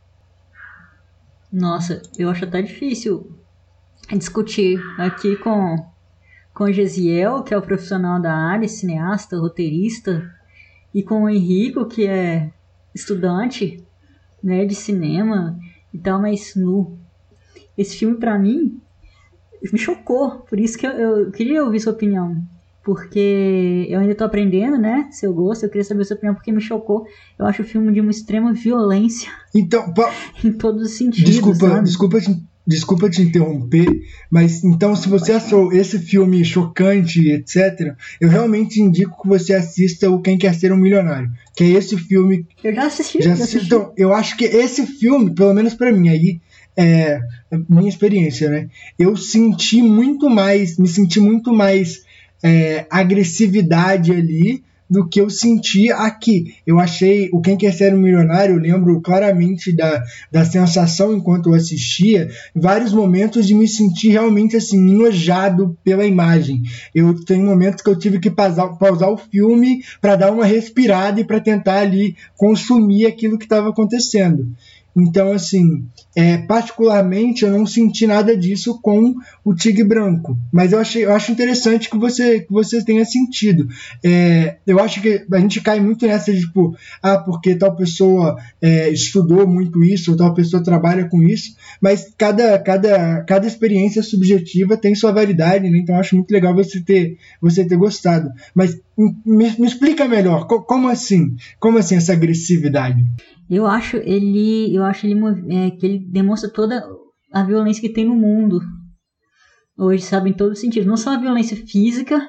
Nossa, eu acho até difícil discutir aqui com o Gesiel, que é o profissional da área, cineasta, roteirista, e com o Henrico, que é estudante, né, de cinema e tal, mas nu. Esse filme, pra mim, me chocou. Por isso que eu queria ouvir sua opinião. Porque eu ainda tô aprendendo, né? Seu gosto, eu queria saber sua opinião, porque me chocou. Eu acho o filme de uma extrema violência. Então, em todos os sentidos. Desculpa te interromper, mas então se você achou esse filme chocante, etc., eu realmente indico que você assista o Quem Quer Ser um Milionário, que é esse filme. Eu já assisti. Então, eu acho que esse filme, pelo menos pra mim, aí é minha experiência, né? Me senti muito mais agressividade ali do que eu senti aqui. Eu achei o Quem Quer Ser um Milionário, eu lembro claramente da sensação enquanto eu assistia, vários momentos de me sentir realmente assim, enojado pela imagem. Eu tenho momentos que eu tive que pausar o filme para dar uma respirada e para tentar ali consumir aquilo que estava acontecendo. Então, assim, particularmente eu não senti nada disso com o Tigre Branco, mas eu acho interessante que você tenha sentido. Eu acho que a gente cai muito nessa de tipo, porque tal pessoa estudou muito isso, ou tal pessoa trabalha com isso, mas cada experiência subjetiva tem sua validade, né? Então eu acho muito legal você ter gostado. Mas me explica melhor, como assim essa agressividade? Eu acho ele que ele demonstra toda a violência que tem no mundo hoje, sabe, em todos os sentidos. Não só a violência física,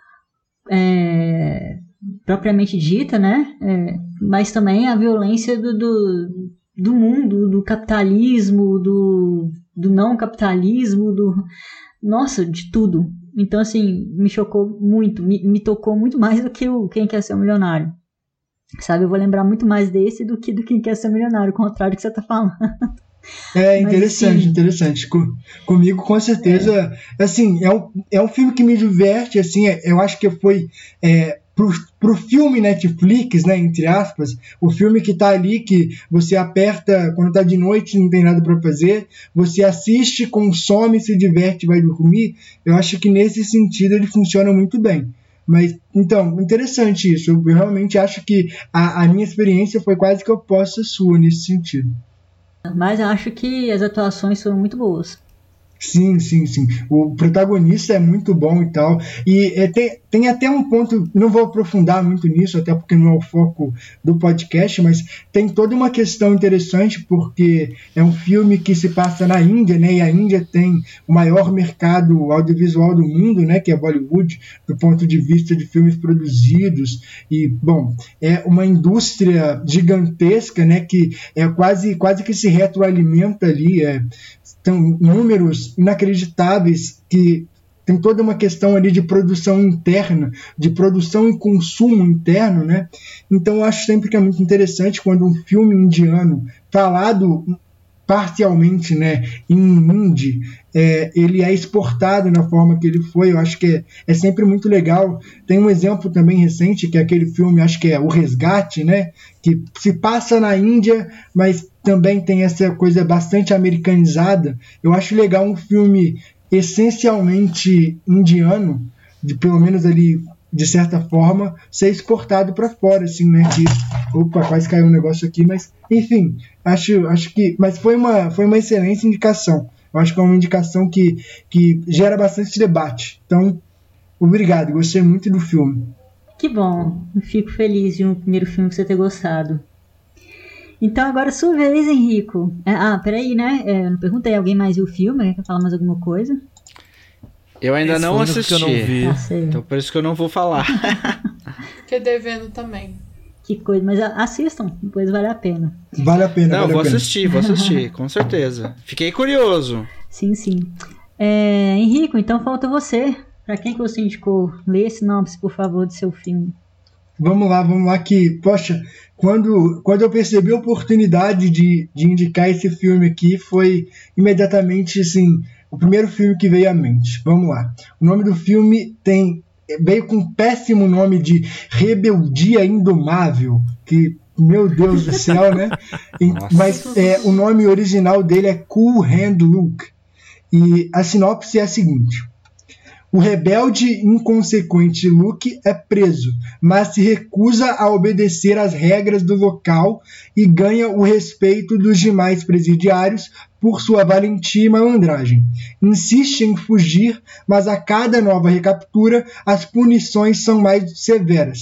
propriamente dita, né? Mas também a violência do mundo, do capitalismo, do não capitalismo, nossa, de tudo. Então, assim, me chocou muito, me tocou muito mais do que o Quem Quer Ser um Milionário. Sabe, eu vou lembrar muito mais desse do que do Quem Quer Ser Milionário, o contrário do que você tá falando. Interessante. Comigo, com certeza, assim, é um filme que me diverte, assim, eu acho que foi pro filme Netflix, né, entre aspas, o filme que tá ali, que você aperta quando tá de noite, não tem nada para fazer, você assiste, consome, se diverte, vai dormir. Eu acho que nesse sentido ele funciona muito bem. Mas, então, interessante isso. Eu realmente acho que a minha experiência foi quase que oposta à sua nesse sentido. Mas acho que as atuações foram muito boas. Sim. O protagonista é muito bom e tal. E tem até um ponto, não vou aprofundar muito nisso, até porque não é o foco do podcast, mas tem toda uma questão interessante, porque é um filme que se passa na Índia, né? E a Índia tem o maior mercado audiovisual do mundo, né? Que é Bollywood, do ponto de vista de filmes produzidos. E, bom, é uma indústria gigantesca, né? Que é quase que se retroalimenta ali. Tem números inacreditáveis, que tem toda uma questão ali de produção interna, de produção e consumo interno, né? Então eu acho sempre que é muito interessante quando um filme indiano falado parcialmente, né, em hindi, ele é exportado na forma que ele foi. Eu acho que é sempre muito legal. Tem um exemplo também recente, que é aquele filme, acho que é O Resgate, né, que se passa na Índia, mas também tem essa coisa bastante americanizada. Eu acho legal um filme essencialmente indiano, de pelo menos ali de certa forma, ser exportado para fora, assim, né? Opa, quase caiu um negócio aqui, mas, enfim, acho que... Mas foi uma excelente indicação. Eu acho que é uma indicação que gera bastante debate. Então, obrigado, gostei muito do filme. Que bom, eu fico feliz de um primeiro filme que você ter gostado. Então agora é sua vez, Henrico. Peraí, né? Eu não perguntei, alguém mais viu o filme? Quer falar mais alguma coisa? Eu ainda não assisti, eu não vi. Então por isso que eu não vou falar. Fiquei devendo também. Que coisa, mas assistam, depois vale a pena. Vale a pena, Não, vale vou a pena. assistir, com certeza. Fiquei curioso. Sim, sim. Henrico, então falta você. Pra quem que você indicou? Lê a sinopse, por favor, do seu filme. Vamos lá, que, poxa, quando eu percebi a oportunidade de indicar esse filme aqui, foi imediatamente, assim, o primeiro filme que veio à mente. Vamos lá. O nome do filme veio com um péssimo nome de Rebeldia Indomável, que, meu Deus do céu, né? Mas o nome original dele é Cool Hand Luke. E a sinopse é a seguinte: o rebelde e inconsequente Luke é preso, mas se recusa a obedecer às regras do local e ganha o respeito dos demais presidiários por sua valentia e malandragem. Insiste em fugir, mas a cada nova recaptura as punições são mais severas.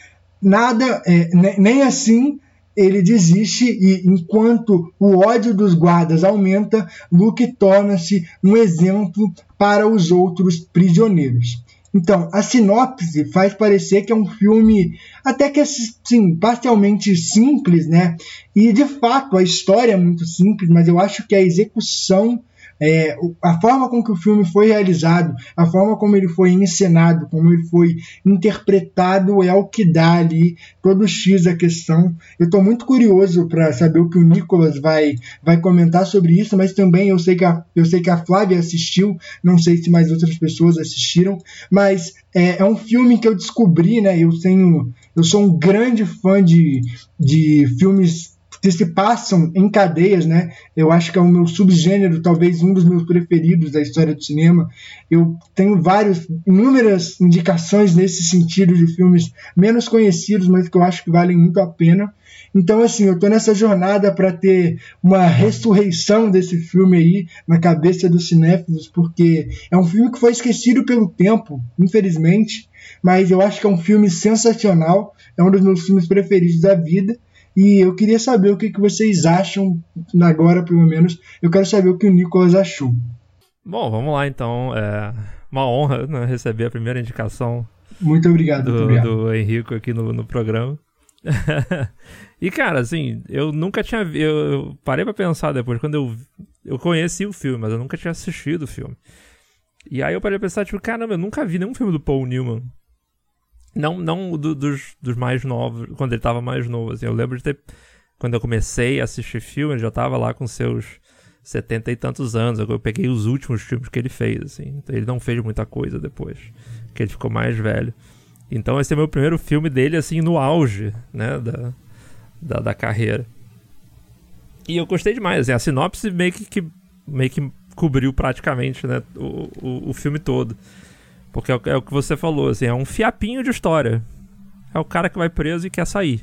Nem assim ele desiste, e enquanto o ódio dos guardas aumenta, Luke torna-se um exemplo para os outros prisioneiros. Então, a sinopse faz parecer que é um filme até que, assim, parcialmente simples, né? E, de fato, a história é muito simples, mas eu acho que a execução, a forma com que o filme foi realizado, a forma como ele foi encenado, como ele foi interpretado, é o que dá ali todo o X da questão. Eu estou muito curioso para saber o que o Nicolas vai comentar sobre isso, mas também eu sei que a Flávia assistiu, não sei se mais outras pessoas assistiram, mas é um filme que eu descobri, né? Eu sou um grande fã de filmes que se passam em cadeias, né? Eu acho que é o meu subgênero, talvez um dos meus preferidos da história do cinema. Eu tenho inúmeras indicações nesse sentido de filmes menos conhecidos, mas que eu acho que valem muito a pena. Então, assim, eu tô nessa jornada para ter uma ressurreição desse filme aí na cabeça dos cinéfilos, porque é um filme que foi esquecido pelo tempo, infelizmente, mas eu acho que é um filme sensacional, é um dos meus filmes preferidos da vida. E eu queria saber o que vocês acham agora, pelo menos. Eu quero saber o que o Nicolas achou. Bom, vamos lá então. É uma honra, né, receber a primeira indicação. Muito obrigado. Do Henrico aqui no programa. E, cara, assim, eu nunca tinha... Eu parei pra pensar depois, quando eu conheci o filme, mas eu nunca tinha assistido o filme. E aí eu parei pra pensar, tipo, caramba, eu nunca vi nenhum filme do Paul Newman. Não dos mais novos, quando ele tava mais novo, assim. Eu lembro de ter... Quando eu comecei a assistir filme, ele já tava lá com seus 70 e tantos anos. Eu peguei os últimos filmes que ele fez, assim. Então, ele não fez muita coisa depois, que ele ficou mais velho. Então esse é meu primeiro filme dele, assim, no auge, né, da carreira. E eu gostei demais, assim, a sinopse meio que cobriu praticamente, né, o filme todo. Porque é o que você falou, assim, é um fiapinho de história. É o cara que vai preso e quer sair.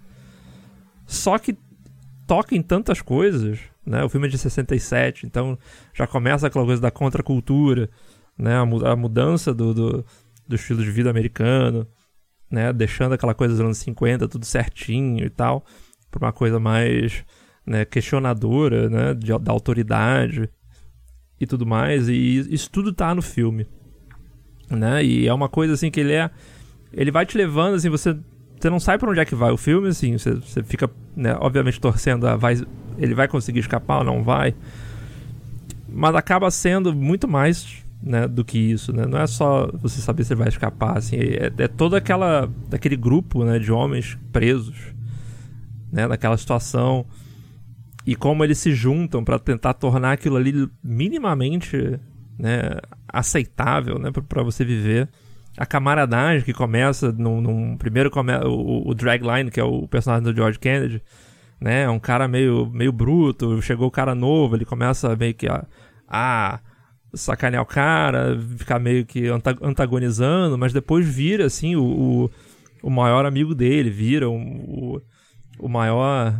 Só que toca em tantas coisas, né? O filme é de 67, então já começa aquela coisa da contracultura, né? A mudança do estilo de vida americano, né? Deixando aquela coisa dos anos 50, tudo certinho e tal, para uma coisa mais, né, questionadora, né? Da autoridade e tudo mais. E isso tudo tá no filme. Né? E é uma coisa assim que ele vai te levando, assim, você não sabe pra onde é que vai o filme, assim, você fica, né, obviamente torcendo, ele vai conseguir escapar ou não vai, mas acaba sendo muito mais, né, do que isso, né? Não é só você saber se ele vai escapar, assim, é todo daquele grupo, né, de homens presos, né, naquela situação, e como eles se juntam pra tentar tornar aquilo ali minimamente, né, aceitável, né, para você viver. A camaradagem que começa primeiro o Dragline, que é o personagem do George Kennedy, né, é um cara meio bruto, chegou o cara novo, ele começa meio que sacanear o cara, ficar meio que antagonizando, mas depois vira, assim, o maior amigo dele, vira o maior...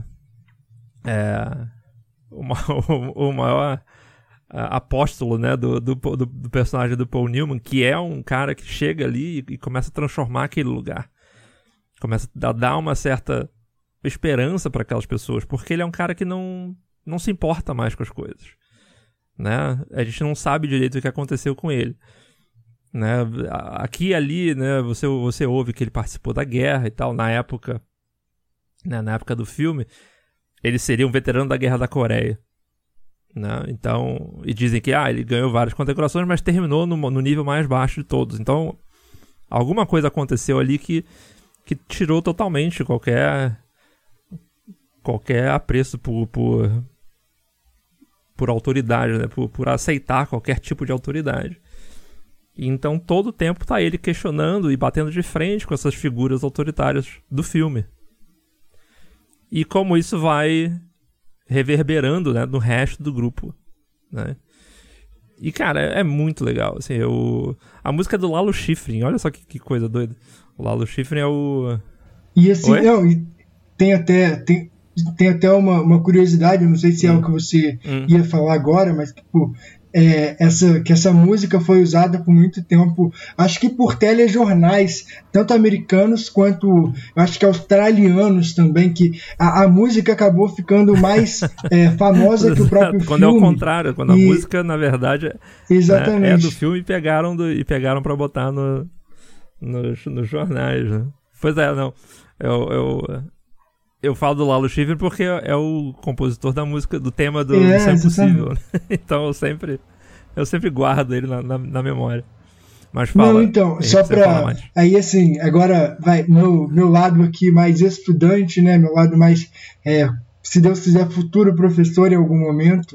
o maior apóstolo, né, do personagem do Paul Newman, que é um cara que chega ali e começa a transformar aquele lugar. Começa a dar uma certa esperança para aquelas pessoas, porque ele é um cara que não se importa mais com as coisas, né? A gente não sabe direito o que aconteceu com ele, né? Aqui e ali, né, você ouve que ele participou da guerra e tal, na época, né, na época do filme, ele seria um veterano da Guerra da Coreia, né? Então, e dizem que ele ganhou várias condecorações, mas terminou no nível mais baixo de todos. Então, alguma coisa aconteceu ali que tirou totalmente qualquer apreço por autoridade, né? Por aceitar qualquer tipo de autoridade. E então todo o tempo tá ele questionando e batendo de frente com essas figuras autoritárias do filme. E como isso vai reverberando, né, no resto do grupo, né? E, cara, é muito legal, assim, a música é do Lalo Schifrin, olha só que coisa doida. O Lalo Schifrin é o... E assim, tem até uma curiosidade, eu não sei se é o que você ia falar agora, mas, tipo, essa música foi usada por muito tempo, acho que por telejornais, tanto americanos quanto, acho que australianos também, que a música acabou ficando mais famosa que o próprio quando filme. É o contrário, quando a música, na verdade, exatamente, né, é do filme e pegaram pra botar nos jornais, né? Pois é, não, eu falo do Lalo Schifrin porque é o compositor da música, do tema do Missão Impossível. Né? Então eu sempre guardo ele na memória. Mas fala. Não, então, só pra... Aí, assim, agora vai meu lado aqui mais estudante, né? Meu lado mais, se Deus quiser, futuro professor em algum momento.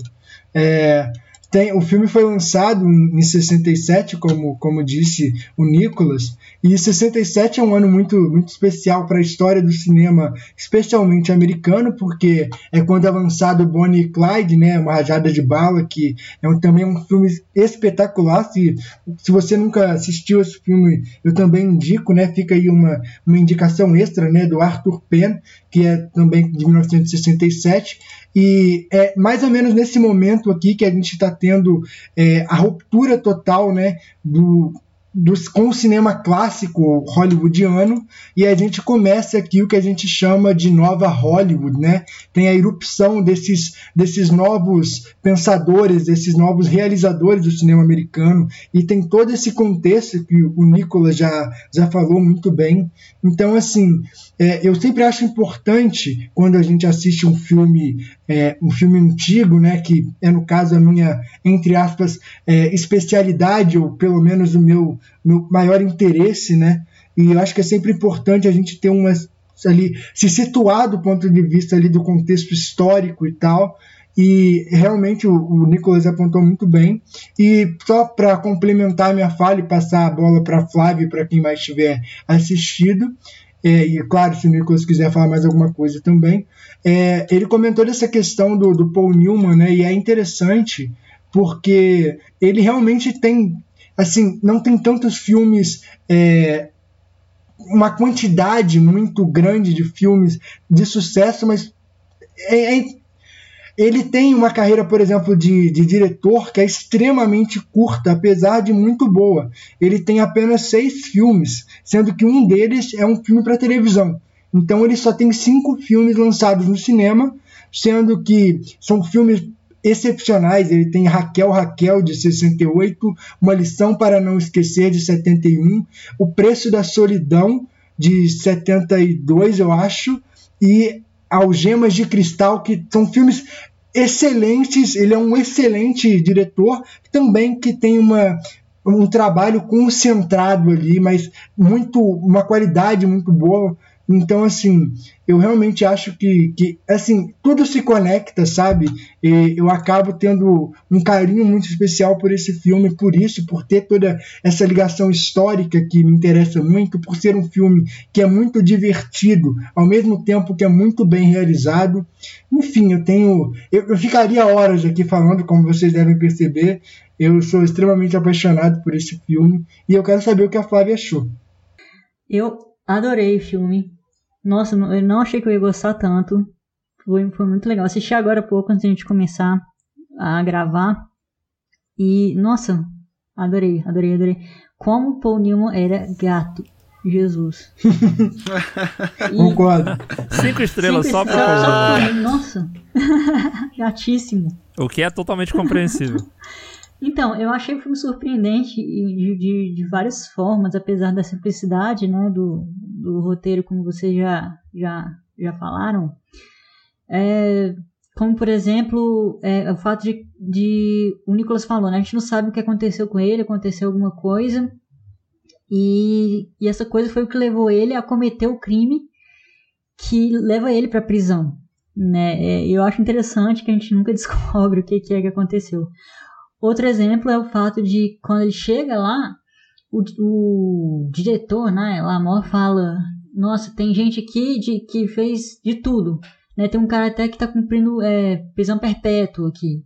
O filme foi lançado em 67, como disse o Nicolas, e 67 é um ano muito, muito especial para a história do cinema, especialmente americano, porque é quando é lançado Bonnie e Clyde, né, Uma Rajada de Bala, que também um filme espetacular. Se você nunca assistiu esse filme, eu também indico, né, fica aí uma indicação extra, né, do Arthur Penn, que é também de 1967, e é mais ou menos nesse momento aqui que a gente está tendo a ruptura total, né, com o cinema clássico hollywoodiano, e a gente começa aqui o que a gente chama de nova Hollywood, né? Tem a irrupção desses novos pensadores, desses novos realizadores do cinema americano, e tem todo esse contexto que o Nicolas já falou muito bem. Então, assim, eu sempre acho importante, quando a gente assiste um filme antigo, né, que é, no caso, a minha, entre aspas, especialidade, ou pelo menos o meu maior interesse, né, e eu acho que é sempre importante a gente ter se situar do ponto de vista ali do contexto histórico e tal, e realmente o Nicolas apontou muito bem. E só para complementar minha fala e passar a bola para Flávio e para quem mais tiver assistido, e claro, se o Nicolas quiser falar mais alguma coisa também, ele comentou dessa questão do Paul Newman, né, e é interessante porque ele realmente tem, assim, não tem tantos filmes, uma quantidade muito grande de filmes de sucesso, mas ele tem uma carreira, por exemplo, de diretor que é extremamente curta, apesar de muito boa. Ele tem apenas 6 filmes, sendo que um deles é um filme para televisão. Então ele só tem 5 filmes lançados no cinema, sendo que são filmes excepcionais. Ele tem Raquel, de 68, Uma Lição para Não Esquecer, de 71, O Preço da Solidão, de 72, eu acho, e Algemas de Cristal, que são filmes excelentes. Ele é um excelente diretor, também que tem um trabalho concentrado ali, mas uma qualidade muito boa. Então, assim, eu realmente acho que assim, tudo se conecta, sabe? E eu acabo tendo um carinho muito especial por esse filme, por ter toda essa ligação histórica que me interessa muito, por ser um filme que é muito divertido, ao mesmo tempo que é muito bem realizado. Enfim, eu ficaria horas aqui falando, como vocês devem perceber. Eu sou extremamente apaixonado por esse filme e eu quero saber o que a Flávia achou. Eu adorei o filme. Nossa, eu não achei que eu ia gostar tanto. Foi muito legal. Assisti agora há pouco, antes de a gente começar a gravar. E, nossa, adorei. Como o Paul Newman era gato. Jesus. Concordo. 5 estrelas só pra Paul Newman. Nossa. Gatíssimo. O que é totalmente compreensível. Então, eu achei o filme surpreendente de várias formas, apesar da simplicidade, né, do roteiro, como vocês já falaram. Como, por exemplo, o fato de o Nicolas falou, né, a gente não sabe o que aconteceu com ele, aconteceu alguma coisa, e essa coisa foi o que levou ele a cometer o crime que leva ele para a prisão. Né? Eu acho interessante que a gente nunca descobre o que é que aconteceu. Outro exemplo é o fato de quando ele chega lá, o diretor, né, Lamor, fala: nossa, tem gente aqui que fez de tudo, né? Tem um cara até que tá cumprindo prisão perpétua aqui.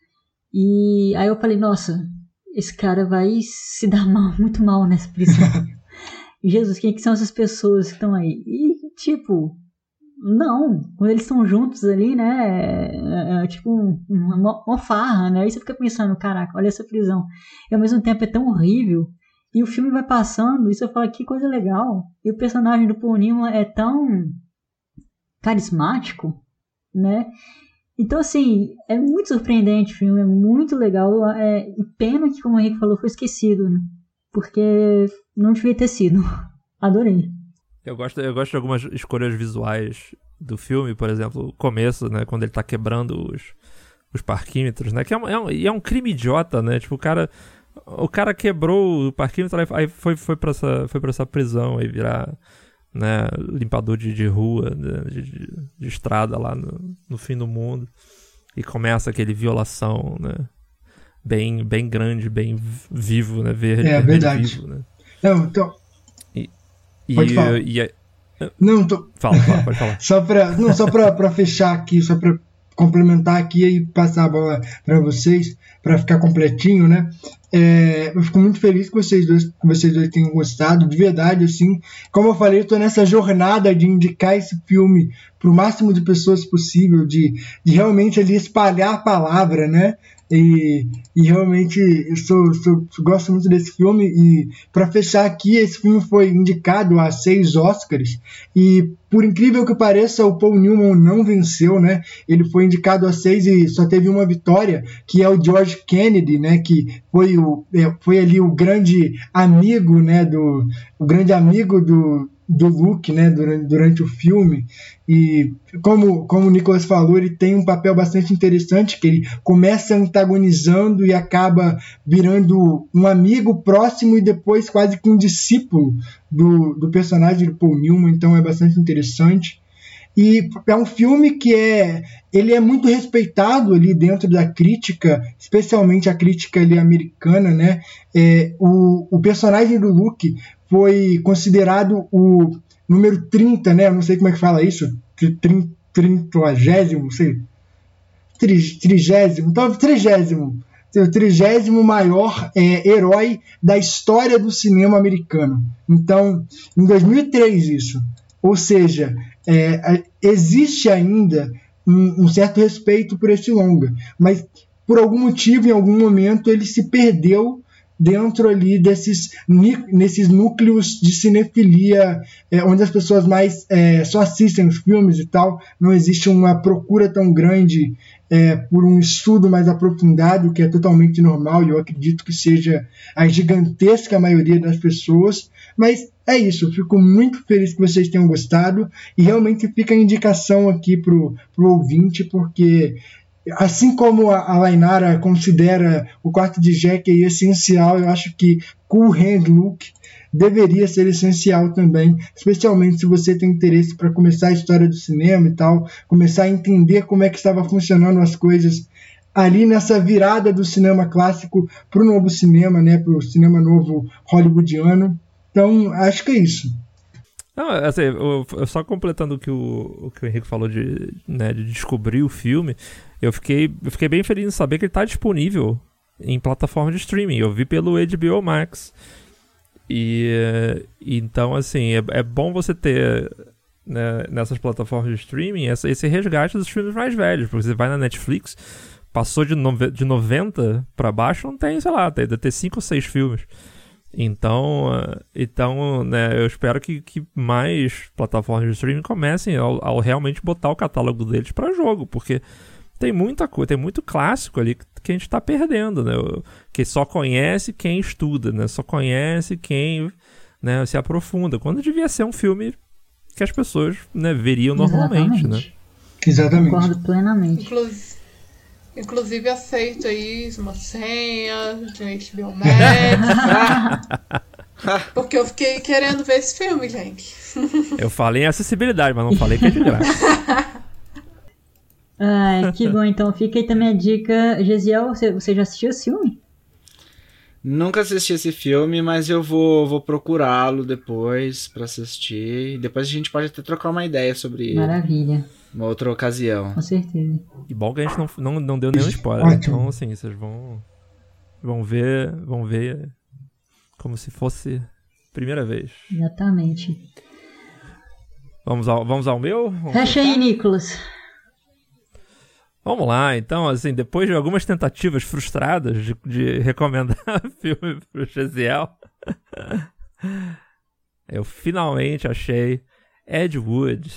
E aí eu falei: nossa, esse cara vai se dar muito mal nessa prisão. Jesus, quem que são essas pessoas que estão aí? E tipo, não, quando eles estão juntos ali, né, é tipo uma farra, né, aí você fica pensando, caraca, olha essa prisão, e ao mesmo tempo é tão horrível, e o filme vai passando, e você fala, que coisa legal, e o personagem do Paul Newman é tão carismático, né, então assim, é muito surpreendente o filme, é muito legal, e pena que, como o Henrique falou, foi esquecido, né, porque não devia ter sido. Adorei. Eu gosto de algumas escolhas visuais do filme, por exemplo, o começo, né, quando ele tá quebrando os parquímetros, né, que é um crime idiota, né, tipo, o cara quebrou o parquímetro, aí foi pra essa prisão, aí virar, né, limpador de rua, né, de estrada lá no fim do mundo, e começa aquele violação, né, bem grande, bem vivo, né, verde, verdade. vivo, né. Não, então... Pode falar. Pode falar. Só pra fechar aqui, só pra complementar aqui e passar a bola pra vocês, pra ficar completinho, né? Eu fico muito feliz que vocês dois tenham gostado, de verdade, assim. Como eu falei, eu tô nessa jornada de indicar esse filme pro máximo de pessoas possível, de realmente ali espalhar a palavra, né? E realmente eu gosto muito desse filme. E para fechar aqui, esse filme foi indicado a 6 Oscars e, por incrível que pareça, o Paul Newman não venceu, né? Ele foi indicado a 6 e só teve uma vitória, que é o George Kennedy, né? Que foi ali o grande amigo, né? O grande amigo do Luke, né, durante o filme. E como o Nicolas falou, ele tem um papel bastante interessante, que ele começa antagonizando e acaba virando um amigo próximo e depois quase que um discípulo do personagem do Paul Newman, então é bastante interessante. E é um filme que ele é muito respeitado ali dentro da crítica, especialmente a crítica ali americana, né? O personagem do Luke foi considerado o número 30, né? Eu não sei como é que fala isso. 30º, não sei. 30º, talvez 30º. O 30º maior herói da história do cinema americano. Então, em 2003 isso. Ou seja, existe ainda um certo respeito por esse longa, mas por algum motivo, em algum momento, ele se perdeu dentro ali nesses núcleos de cinefilia, onde as pessoas mais só assistem os filmes e tal. Não existe uma procura tão grande por um estudo mais aprofundado, que é totalmente normal, e eu acredito que seja a gigantesca maioria das pessoas. Mas é isso, eu fico muito feliz que vocês tenham gostado, e realmente fica a indicação aqui pro ouvinte, porque assim como a Lainara considera o Quarto de Jack essencial, eu acho que Cool Hand Luke deveria ser essencial também, especialmente se você tem interesse para começar a história do cinema e tal, começar a entender como é que estava funcionando as coisas ali nessa virada do cinema clássico para o novo cinema, né, para o cinema novo hollywoodiano. Então, acho que é isso. Não, assim, só completando o que o Henrique falou de descobrir o filme, eu fiquei bem feliz em saber que ele está disponível em plataforma de streaming. Eu vi pelo HBO Max. Então, assim, é bom você ter, né, nessas plataformas de streaming esse resgate dos filmes mais velhos. Porque você vai na Netflix, passou de 90 pra baixo, não tem, sei lá, deve ter 5 ou 6 filmes. Então, né, eu espero que mais plataformas de streaming comecem ao realmente botar o catálogo deles pra jogo, porque tem muita coisa, tem muito clássico ali que a gente tá perdendo, né? Que só conhece quem estuda, né? Só conhece quem, né, se aprofunda. Quando devia ser um filme que as pessoas, né, veriam normalmente, né? Exatamente. Concordo plenamente. Inclusive aceito aí uma senha de HBO Max. Porque eu fiquei querendo ver esse filme, gente. Eu falei em acessibilidade, mas não falei que é de graça. Ai, que bom, então fica aí também a dica. Gesiel, você já assistiu esse filme? Nunca assisti esse filme, mas eu vou procurá-lo depois pra assistir. E depois a gente pode até trocar uma ideia sobre ele. Maravilha. Uma outra ocasião. Com certeza. E bom que a gente não deu nenhum spoiler. Ótimo. Então, assim, vocês vão ver como se fosse primeira vez. Exatamente. Vamos ao meu? Fecha aí, Nicolas. Vamos lá, então, assim, depois de algumas tentativas frustradas de recomendar filme pro Gesiel, eu finalmente achei Ed Wood,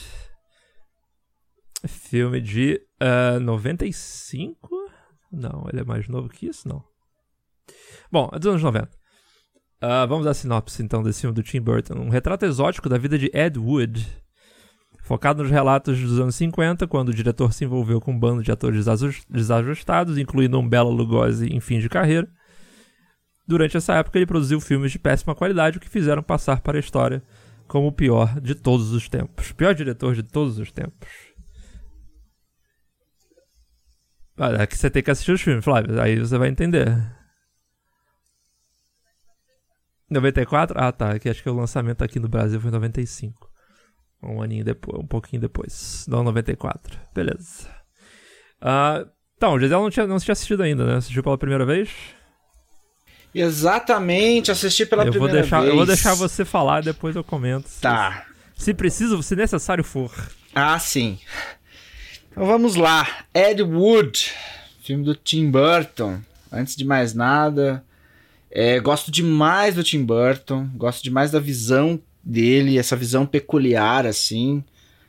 filme de 95? Não, ele é mais novo que isso? Não. Bom, é dos anos 90. Vamos à sinopse, então, desse filme do Tim Burton. Um retrato exótico da vida de Ed Wood, focado nos relatos dos anos 50, quando o diretor se envolveu com um bando de atores desajustados, incluindo um Bela Lugosi em fim de carreira. Durante essa época, ele produziu filmes de péssima qualidade, o que fizeram passar para a história como o pior de todos os tempos. Pior diretor de todos os tempos. É que você tem que assistir os filmes, Flávio, aí você vai entender. 94? Ah, tá. Aqui, acho que o lançamento aqui no Brasil foi em 95. Um aninho depois, um pouquinho depois. Não, 94. Beleza. Então, o Gisele não tinha assistido ainda, né? Assistiu pela primeira vez? Exatamente, assisti pela primeira vez. Eu vou deixar você falar, depois eu comento. Tá. Se preciso, se necessário for. Ah, sim. Então vamos lá. Ed Wood, filme do Tim Burton. Antes de mais nada, gosto demais do Tim Burton. Gosto demais da visão dele, essa visão peculiar, assim.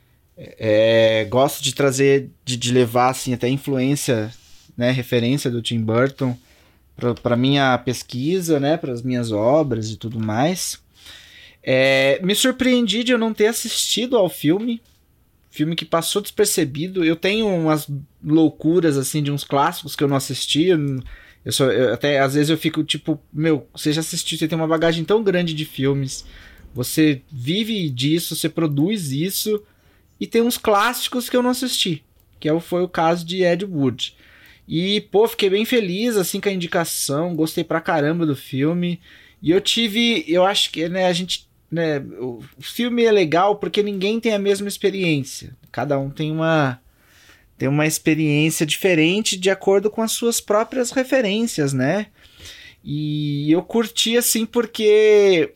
Gosto de trazer, de levar, assim, até influência, né, referência do Tim Burton para minha pesquisa, né, para as minhas obras e tudo mais. Me surpreendi de eu não ter assistido ao filme que passou despercebido. Eu tenho umas loucuras, assim, de uns clássicos que eu não assisti. Até às vezes eu fico tipo, você já assistiu, você tem uma bagagem tão grande de filmes, você vive disso, você produz isso, e tem uns clássicos que eu não assisti, foi o caso de Ed Wood. E, fiquei bem feliz, assim, com a indicação, gostei pra caramba do filme, e eu acho que, né, a gente, né, o filme é legal porque ninguém tem a mesma experiência, cada um tem uma experiência diferente de acordo com as suas próprias referências, né, e eu curti, assim, porque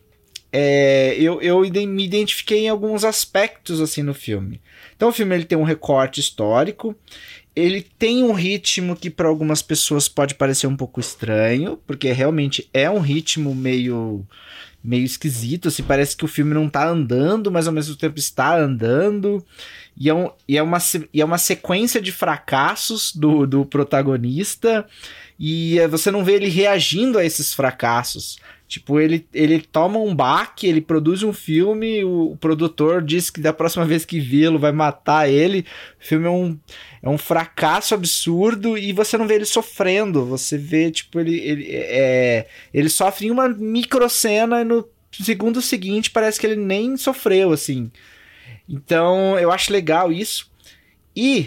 eu me identifiquei em alguns aspectos, assim, no filme. Então o filme ele tem um recorte histórico, ele tem um ritmo que para algumas pessoas pode parecer um pouco estranho, porque realmente é um ritmo meio esquisito, assim, parece que o filme não tá andando, mas ao mesmo tempo está andando, e é uma sequência de fracassos do protagonista, e você não vê ele reagindo a esses fracassos. Tipo, ele toma um baque, ele produz um filme, o produtor diz que da próxima vez que vê-lo vai matar ele. O filme é um fracasso absurdo e você não vê ele sofrendo. Você vê, tipo, ele sofre em uma microcena e no segundo seguinte parece que ele nem sofreu, assim. Então, eu acho legal isso. E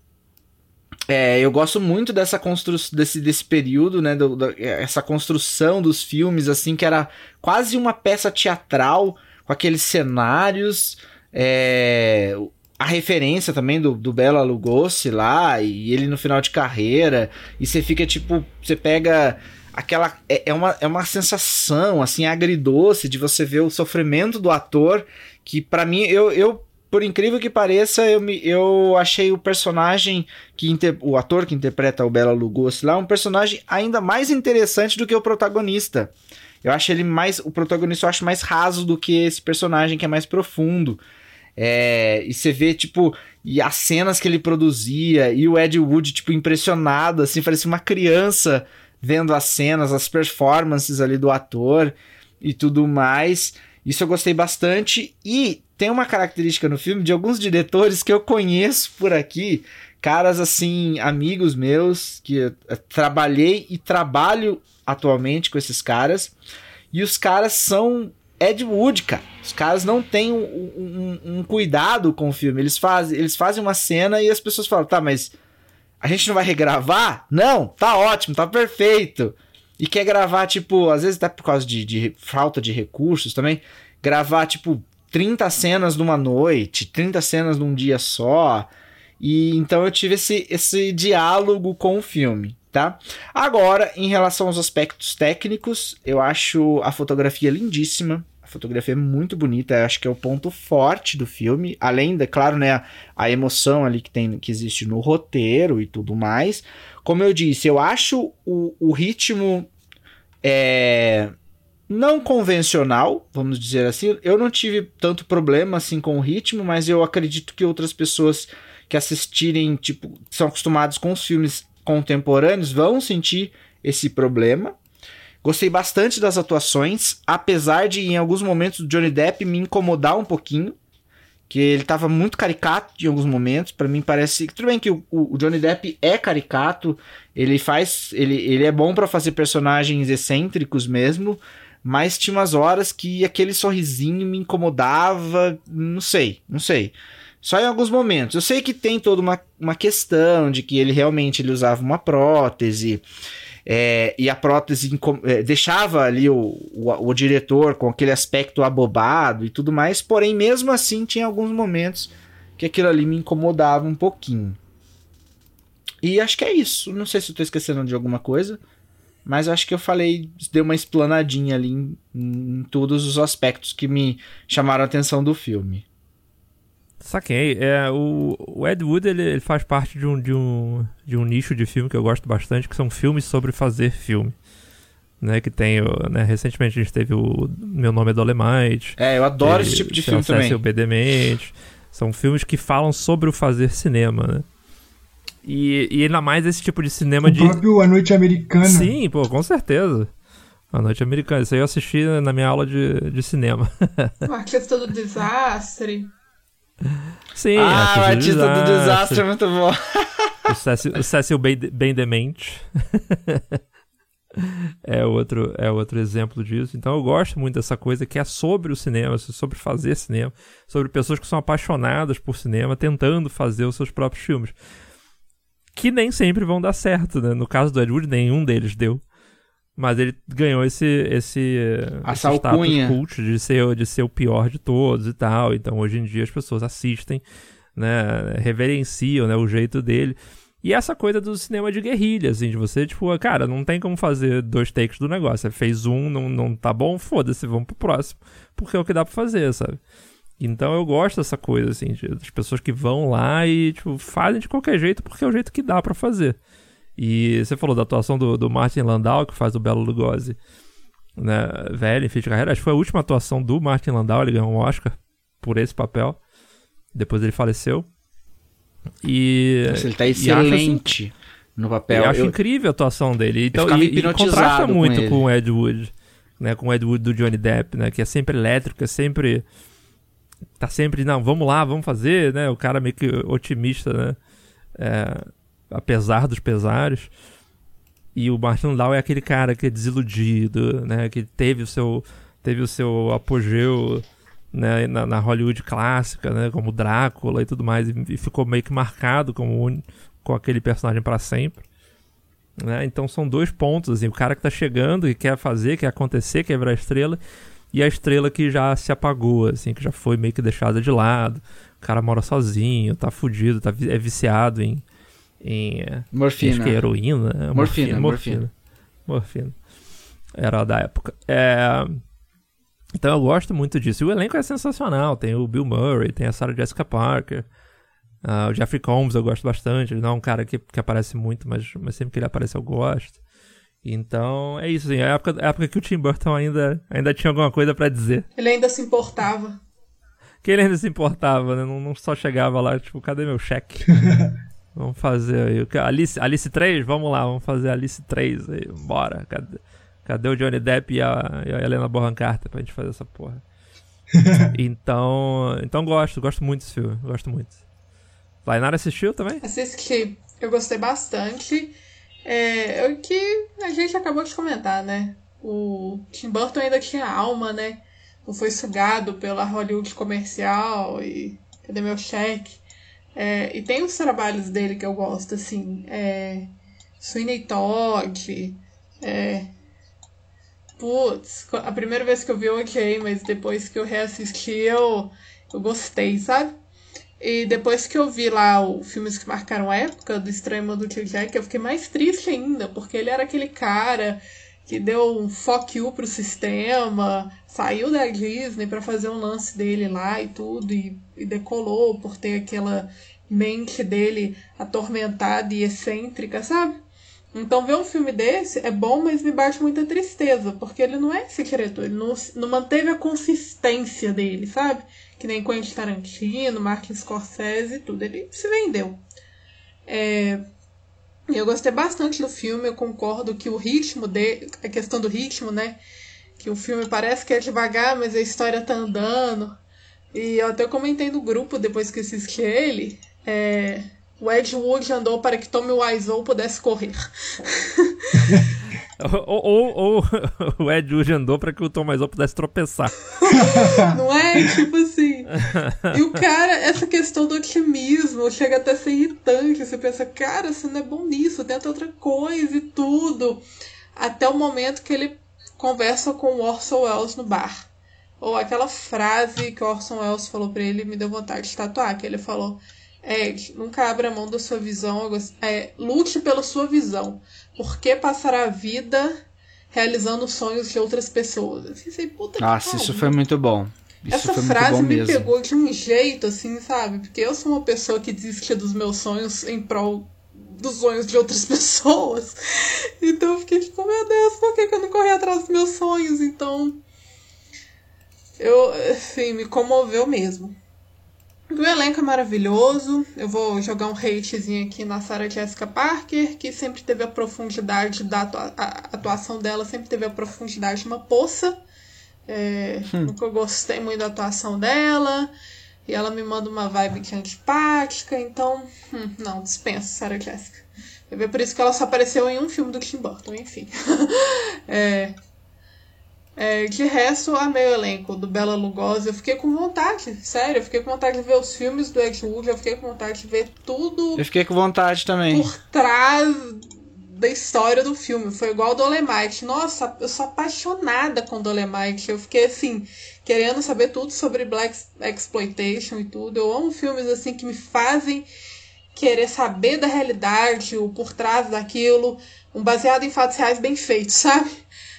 eu gosto muito dessa desse período, né, essa construção dos filmes, assim, que era quase uma peça teatral, com aqueles cenários, a referência também do Bela Lugosi lá, e ele no final de carreira, e você fica tipo, você pega aquela, é uma sensação assim agridoce de você ver o sofrimento do ator, que pra mim, eu por incrível que pareça, eu achei o personagem, o ator que interpreta o Bela Lugosi lá, um personagem ainda mais interessante do que o protagonista. Eu acho ele mais, o protagonista eu acho mais raso do que esse personagem que é mais profundo. E você vê, tipo, e as cenas que ele produzia, e o Ed Wood, tipo, impressionado, assim, parecia uma criança vendo as cenas, as performances ali do ator e tudo mais. Isso eu gostei bastante. E tem uma característica no filme de alguns diretores que eu conheço por aqui, caras assim, amigos meus, que eu trabalhei e trabalho atualmente com esses caras, e os caras são Ed Wood, cara. Os caras não têm um cuidado com o filme. Eles fazem uma cena e as pessoas falam, tá, mas a gente não vai regravar? Não, tá ótimo, tá perfeito. E quer gravar, tipo, às vezes até por causa de falta de recursos também, gravar, tipo, 30 cenas numa noite, 30 cenas num dia só. E então eu tive esse diálogo com o filme, tá? Agora, em relação aos aspectos técnicos, eu acho a fotografia lindíssima. A fotografia é muito bonita, eu acho que é o ponto forte do filme, além da, claro, né, a emoção ali que existe no roteiro e tudo mais. Como eu disse, eu acho o ritmo não convencional, vamos dizer assim. Eu não tive tanto problema assim com o ritmo, mas eu acredito que outras pessoas que assistirem, tipo, são acostumados com os filmes contemporâneos, vão sentir esse problema. Gostei bastante das atuações, apesar de em alguns momentos o Johnny Depp me incomodar um pouquinho, que ele tava muito caricato em alguns momentos. Pra mim parece, tudo bem que o Johnny Depp é caricato, ele é bom pra fazer personagens excêntricos mesmo, mas tinha umas horas que aquele sorrisinho me incomodava, não sei. Só em alguns momentos. Eu sei que tem toda uma questão de que ele realmente usava uma prótese, e a prótese deixava ali o diretor com aquele aspecto abobado e tudo mais, porém mesmo assim tinha alguns momentos que aquilo ali me incomodava um pouquinho. E acho que é isso. Não sei se eu tô esquecendo de alguma coisa, mas acho que eu dei uma explanadinha ali em todos os aspectos que me chamaram a atenção do filme. Saquei. O Ed Wood ele faz parte de um nicho de filme que eu gosto bastante, que são filmes sobre fazer filme. Né, que tem, né, recentemente a gente teve o Meu Nome é Dolemite. Eu adoro esse tipo de filme também. Cecil B. Demente. São filmes que falam sobre o fazer cinema, né? E ainda mais esse tipo de cinema o próprio A Noite Americana. Sim, pô, com certeza. A Noite Americana. Isso aí eu assisti na minha aula de cinema. O Artista do Desastre. Sim, o Artista do Desastre é muito bom. O Cecil Bem Demente. é outro exemplo disso. Então eu gosto muito dessa coisa que é sobre o cinema, sobre fazer cinema, sobre pessoas que são apaixonadas por cinema, tentando fazer os seus próprios filmes. Que nem sempre vão dar certo, né? No caso do Ed Wood, nenhum deles deu. Mas ele ganhou esse status cult de ser o pior de todos e tal. Então hoje em dia as pessoas assistem, né? Reverenciam, né, o jeito dele. E essa coisa do cinema de guerrilha, assim, de você, tipo, cara, não tem como fazer 2 takes do negócio. Você fez não tá bom, foda-se, vamos pro próximo. Porque é o que dá pra fazer, sabe? Então eu gosto dessa coisa, assim, das pessoas que vão lá e, tipo, fazem de qualquer jeito porque é o jeito que dá pra fazer. E você falou da atuação do Martin Landau, que faz o Bela Lugosi, né, velho, em fim de carreira. Acho que foi a última atuação do Martin Landau, ele ganhou um Oscar por esse papel. Depois ele faleceu. Ele tá excelente assim, no papel. Eu acho incrível a atuação dele. Então, e contrasta muito com o Ed Wood, né, com o Ed Wood do Johnny Depp, né, que é sempre elétrico, tá sempre, não, vamos lá, vamos fazer, né, o cara meio que otimista, né, apesar dos pesares. E o Martin Landau é aquele cara que é desiludido, né, que teve o seu apogeu, né, na Hollywood clássica, né, como Drácula e tudo mais, e ficou meio que marcado com aquele personagem para sempre, né? Então são 2 pontos, assim, o cara que tá chegando e quer fazer, quer acontecer, quer virar estrela, e a estrela que já se apagou, assim, que já foi meio que deixada de lado. O cara mora sozinho, tá fudido, é viciado em morfina. Acho que é heroína. Né? Morfina. Era da época. Então eu gosto muito disso. E o elenco é sensacional. Tem o Bill Murray, tem a Sarah Jessica Parker. O Jeffrey Combs eu gosto bastante. Ele não é um cara que aparece muito, mas sempre que ele aparece eu gosto. Então é isso. Assim, é a época que o Tim Burton ainda tinha alguma coisa pra dizer. Ele ainda se importava. Que ele ainda se importava, né? Não só chegava lá, tipo, cadê meu cheque? Vamos fazer aí. Alice 3? Vamos lá, vamos fazer Alice 3 aí. Bora. Cadê o Johnny Depp e a Helena Bonham Carter pra gente fazer essa porra? Então gosto muito desse filme. Gosto muito. Lainara assistiu também? Assisti. Eu gostei bastante. O que a gente acabou de comentar, né? O Tim Burton ainda tinha alma, né? Não foi sugado pela Hollywood comercial e cadê meu cheque? E tem os trabalhos dele que eu gosto, assim. Sweeney Todd. Putz, a primeira vez que eu vi eu odiei, mas depois que eu reassisti eu gostei, sabe? E depois que eu vi lá os filmes que marcaram a época do Estranho Mundo de Jack, eu fiquei mais triste ainda, porque ele era aquele cara que deu um fuck you pro sistema, saiu da Disney pra fazer um lance dele lá e tudo, e decolou por ter aquela mente dele atormentada e excêntrica, sabe? Então ver um filme desse é bom, mas me bate muita tristeza, porque ele não é esse diretor, ele não manteve a consistência dele, sabe? Que nem Quentin Tarantino, Martin Scorsese e tudo, ele se vendeu. Eu gostei bastante do filme, eu concordo que o ritmo dele, a questão do ritmo, né? Que o filme parece que é devagar, mas a história tá andando. E eu até comentei no grupo, depois que assisti ele, o Ed Wood andou para que Tommy Wiseau pudesse correr. ou o Ed Wood andou para que o Tom Wiseau pudesse tropeçar. Não é? Tipo assim. E o cara, essa questão do otimismo chega até a ser irritante. Você pensa, cara, você não é bom nisso, tenta outra coisa e tudo. Até o momento que ele conversa com o Orson Welles no bar. Ou aquela frase que o Orson Welles falou pra ele me deu vontade de tatuar, que ele falou: Ed, nunca abra mão da sua visão, lute pela sua visão. Por que passar a vida realizando os sonhos de outras pessoas? Eu pensei, puta que Nossa, isso foi muito bom. Essa frase me pegou de um jeito, assim, sabe? Porque eu sou uma pessoa que desistia dos meus sonhos em prol dos sonhos de outras pessoas. Então eu fiquei tipo, meu Deus, por que eu não corri atrás dos meus sonhos? Então, me comoveu mesmo. O elenco é maravilhoso. Eu vou jogar um hatezinho aqui na Sarah Jessica Parker, que sempre teve a profundidade a atuação dela, sempre teve a profundidade de uma poça. Nunca gostei muito da atuação dela. E ela me manda uma vibe que é antipática. Então, não, dispenso Sarah Jessica. É por isso que ela só apareceu em um filme do Tim Burton, enfim. De resto, amei o elenco do Bela Lugosi. Eu fiquei com vontade, sério. Eu fiquei com vontade de ver os filmes do Ed Wood. Eu fiquei com vontade de ver tudo. Eu fiquei com vontade também. Por trás da história do filme. Foi igual o Dolemite. Nossa, eu sou apaixonada com Dolemite. Eu fiquei, assim, querendo saber tudo sobre Black Exploitation e tudo. Eu amo filmes, assim, que me fazem querer saber da realidade, o por trás daquilo. Um baseado em fatos reais bem feito, sabe?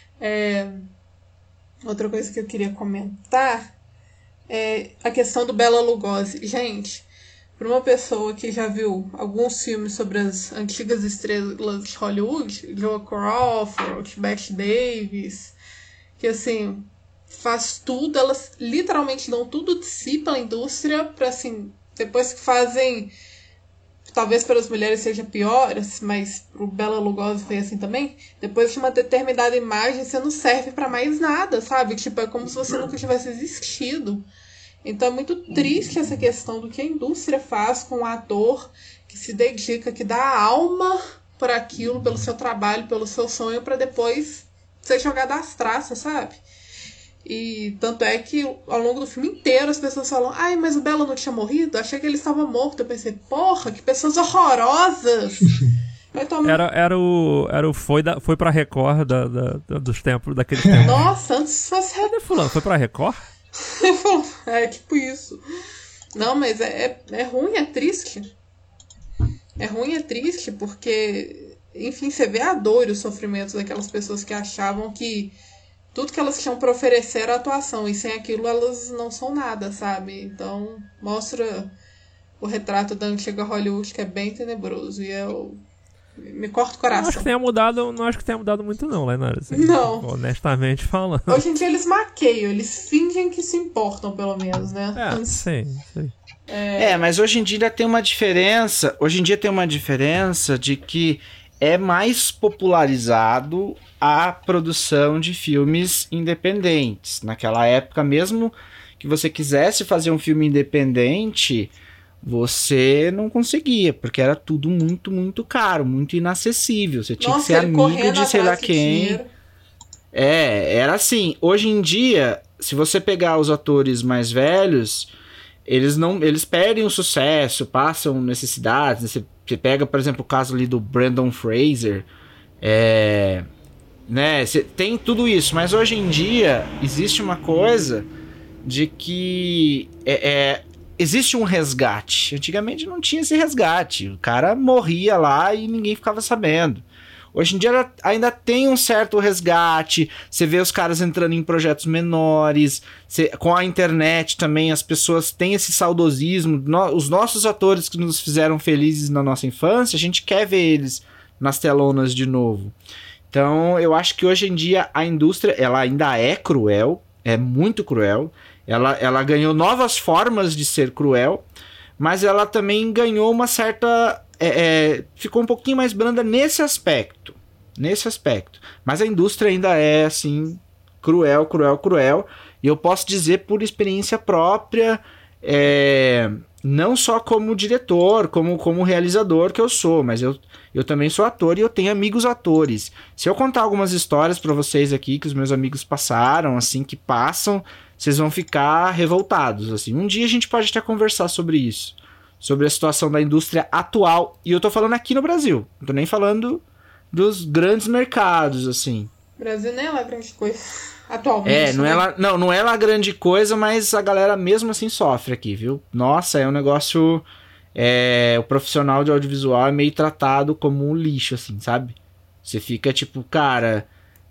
Outra coisa que eu queria comentar é a questão do Bela Lugosi. Gente, para uma pessoa que já viu alguns filmes sobre as antigas estrelas de Hollywood, Joan Crawford, Bette Davis, que assim, faz tudo, elas literalmente dão tudo de si pela indústria para assim, depois que fazem, talvez para as mulheres seja pior, mas pro Bela Lugosi foi assim também, depois de uma determinada imagem você não serve para mais nada, sabe? Tipo, é como se você nunca tivesse existido. Então é muito triste essa questão do que a indústria faz com o ator que se dedica, que dá alma por aquilo, pelo seu trabalho, pelo seu sonho, para depois ser jogado às traças, sabe? E tanto é que ao longo do filme inteiro as pessoas falam: ai, mas o Bela não tinha morrido? Achei que ele estava morto. Eu pensei, porra, que pessoas horrorosas! Era o foi pra Record dos tempos, daquele tempo. Nossa, antes fosse... Cadê fulano? Foi pra Record? É tipo isso. Não, mas é ruim, é triste. É ruim, é triste, porque, enfim, você vê a dor e o sofrimento daquelas pessoas que achavam que tudo que elas tinham pra oferecer era atuação, e sem aquilo elas não são nada, sabe? Então, mostra o retrato da antiga Hollywood, que é bem tenebroso, e me corta o coração. Não acho que tenha mudado muito não, Lenara. Assim, não. Honestamente falando. Hoje em dia eles maqueiam, eles fingem que se importam, pelo menos, né? Sim. Mas hoje em dia ainda tem uma diferença. Hoje em dia tem uma diferença de que é mais popularizado a produção de filmes independentes. Naquela época, mesmo que você quisesse fazer um filme independente, você não conseguia, porque era tudo muito, muito caro, muito inacessível. Você tinha que ser amigo de sei lá quem. Era assim. Hoje em dia, se você pegar os atores mais velhos, eles perdem o sucesso, passam necessidades. Você pega, por exemplo, o caso ali do Brendan Fraser, né? Tem tudo isso, mas hoje em dia existe uma coisa de que existe um resgate. Antigamente não tinha esse resgate. O cara morria lá e ninguém ficava sabendo. Hoje em dia ainda tem um certo resgate. Você vê os caras entrando em projetos menores. Com a internet também as pessoas têm esse saudosismo. Os nossos atores que nos fizeram felizes na nossa infância, a gente quer ver eles nas telonas de novo. Então eu acho que hoje em dia a indústria ela ainda é cruel. É muito cruel. Ela ganhou novas formas de ser cruel, mas ela também ganhou uma certa... ficou um pouquinho mais branda nesse aspecto. Mas a indústria ainda é, assim, cruel. E eu posso dizer por experiência própria, não só como diretor, como realizador que eu sou, mas eu também sou ator e eu tenho amigos atores. Se eu contar algumas histórias pra vocês aqui que os meus amigos passaram, assim, que passam, vocês vão ficar revoltados, assim. Um dia a gente pode até conversar sobre isso, sobre a situação da indústria atual, e eu tô falando aqui no Brasil, não tô nem falando dos grandes mercados, assim. O Brasil nem é lá grande coisa, atualmente. Não é lá grande coisa, mas a galera mesmo assim sofre aqui, viu? Nossa, é um negócio... o profissional de audiovisual é meio tratado como um lixo, assim, sabe? Você fica tipo, cara,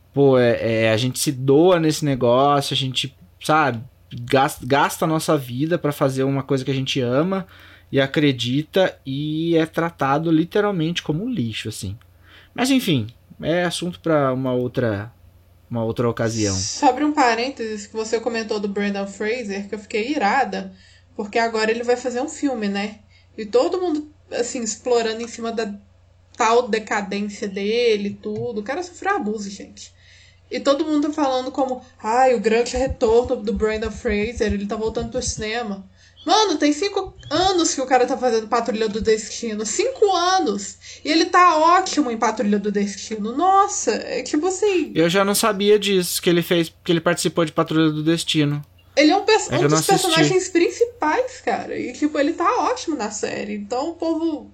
a gente se doa nesse negócio, a gente, sabe, gasta a nossa vida pra fazer uma coisa que a gente ama e acredita, e é tratado literalmente como um lixo, assim. Mas enfim, é assunto pra uma outra ocasião. Sobre um parênteses que você comentou do Brendan Fraser, que eu fiquei irada, porque agora ele vai fazer um filme, né? E todo mundo, assim, explorando em cima da tal decadência dele e tudo. O cara sofreu abuso, gente. E todo mundo falando como, o grande retorno do Brendan Fraser, ele tá voltando pro cinema. Mano, tem 5 anos que o cara tá fazendo Patrulha do Destino. 5 anos! E ele tá ótimo em Patrulha do Destino. Nossa, é tipo assim... Eu já não sabia disso, que ele participou de Patrulha do Destino. Ele é um dos personagens principais, cara. E, tipo, ele tá ótimo na série. Então, o povo...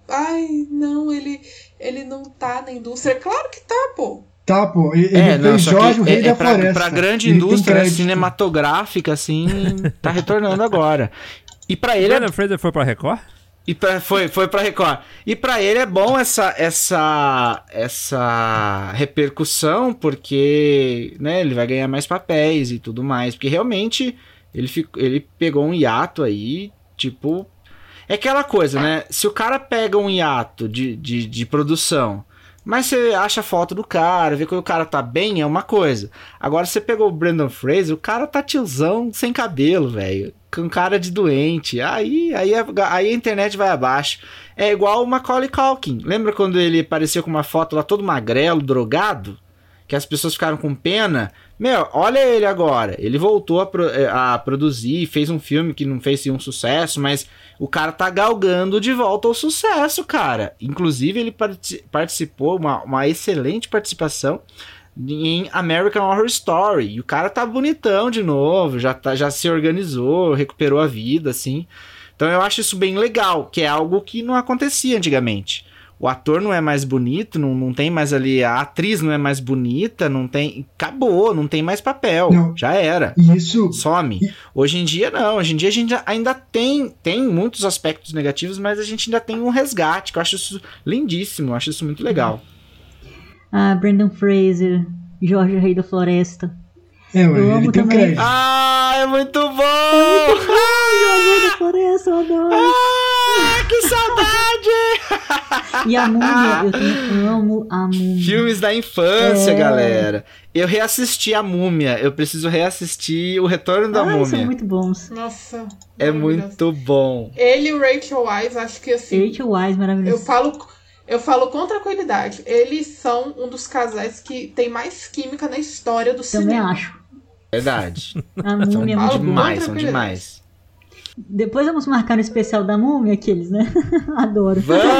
ele não tá na indústria. Claro que tá, pô. Tá, pô. Ele fez Jorge, o Rei da Floresta. Pra grande indústria cinematográfica, assim, tá retornando agora. E pra ele... Brendan Fraser foi pra Record? Foi pra Record. E pra ele é bom essa repercussão, porque, né, ele vai ganhar mais papéis e tudo mais. Porque realmente ele pegou um hiato aí, tipo... É aquela coisa, né? Se o cara pega um hiato de produção, mas você acha a foto do cara, vê que o cara tá bem, é uma coisa. Agora, você pegou o Brendan Fraser, o cara tá tiozão sem cabelo, velho. Com cara de doente. Aí a internet vai abaixo. É igual o Macaulay Culkin. Lembra quando ele apareceu com uma foto lá todo magrelo, drogado? Que as pessoas ficaram com pena? Meu, olha ele agora. Ele voltou a produzir, fez um filme que não fez um sucesso, mas o cara tá galgando de volta ao sucesso, cara. Inclusive, ele participou, uma excelente participação em American Horror Story. E o cara tá bonitão de novo, já se organizou, recuperou a vida, assim. Então eu acho isso bem legal, que é algo que não acontecia antigamente. o ator não é mais bonito, não tem mais ali, a atriz não é mais bonita, não tem, acabou, não tem mais papel, já era, isso some. Hoje em dia não, hoje em dia a gente ainda tem muitos aspectos negativos, mas a gente ainda tem um resgate, que eu acho isso lindíssimo, eu acho isso muito legal. Brendan Fraser, Jorge Rei da Floresta. Eu amo também. Crédito. É muito bom! Jorge Rei da Floresta, eu adoro. Que saudade! E a Múmia, eu amo a Múmia. Filmes da infância, galera. Eu reassisti a Múmia, eu preciso reassistir O Retorno da Múmia. São muito bons. Nossa. É muito bom. Ele e o Rachel Weisz, acho que assim... Rachel Weisz, maravilhoso. Eu falo com tranquilidade. Eles são um dos casais que tem mais química na história do cinema. Também acho. Verdade. A Múmia é muito demais, são demais. Depois vamos marcar no especial da Múmia, aqueles, né? Adoro.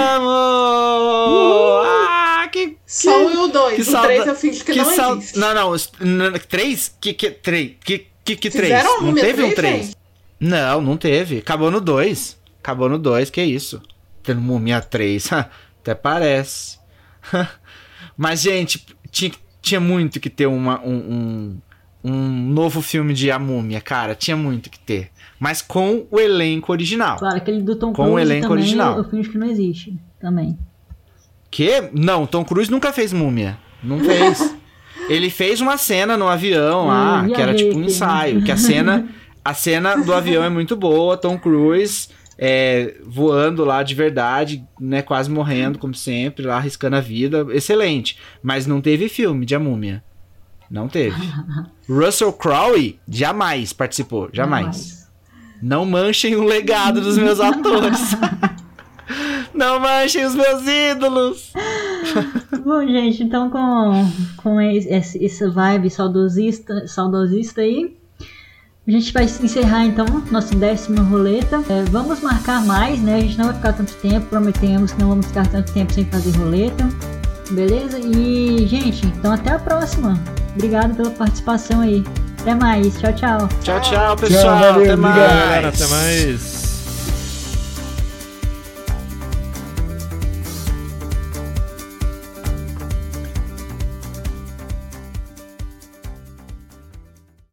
Vamos! Só um e o 2. O 3 eu fingi que não existe. Não, 3? Que 3? Fizeram Não teve um 3? 3? Não teve. Acabou no 2. Que isso? Tendo Múmia 3. Até parece. Mas, gente, tinha muito que ter um novo filme de A Múmia, cara. Tinha muito que ter. Mas com o elenco original. Claro, aquele do Tom Cruise com o elenco também, original. eu finjo que não existe também. Que? Não, Tom Cruise nunca fez Múmia. Não fez. Ele fez uma cena no avião lá, que era tipo um ensaio. Que a cena do avião é muito boa. Tom Cruise voando lá de verdade, né? Quase morrendo, como sempre, lá arriscando a vida. Excelente. Mas não teve filme de A Múmia. Não teve. Russell Crowe jamais participou. Jamais. Não manchem o legado dos meus atores. Não manchem os meus ídolos. Bom, gente, então com essa vibe saudosista aí, a gente vai encerrar então nossa 10ª roleta. Vamos marcar mais, né? A gente não vai ficar tanto tempo, prometemos que não vamos ficar tanto tempo sem fazer roleta. Beleza? E, gente, então até a próxima. Obrigado pela participação aí. Até mais. Tchau, tchau. Tchau, pessoal. Tchau, valeu, até mais. Galera, até mais.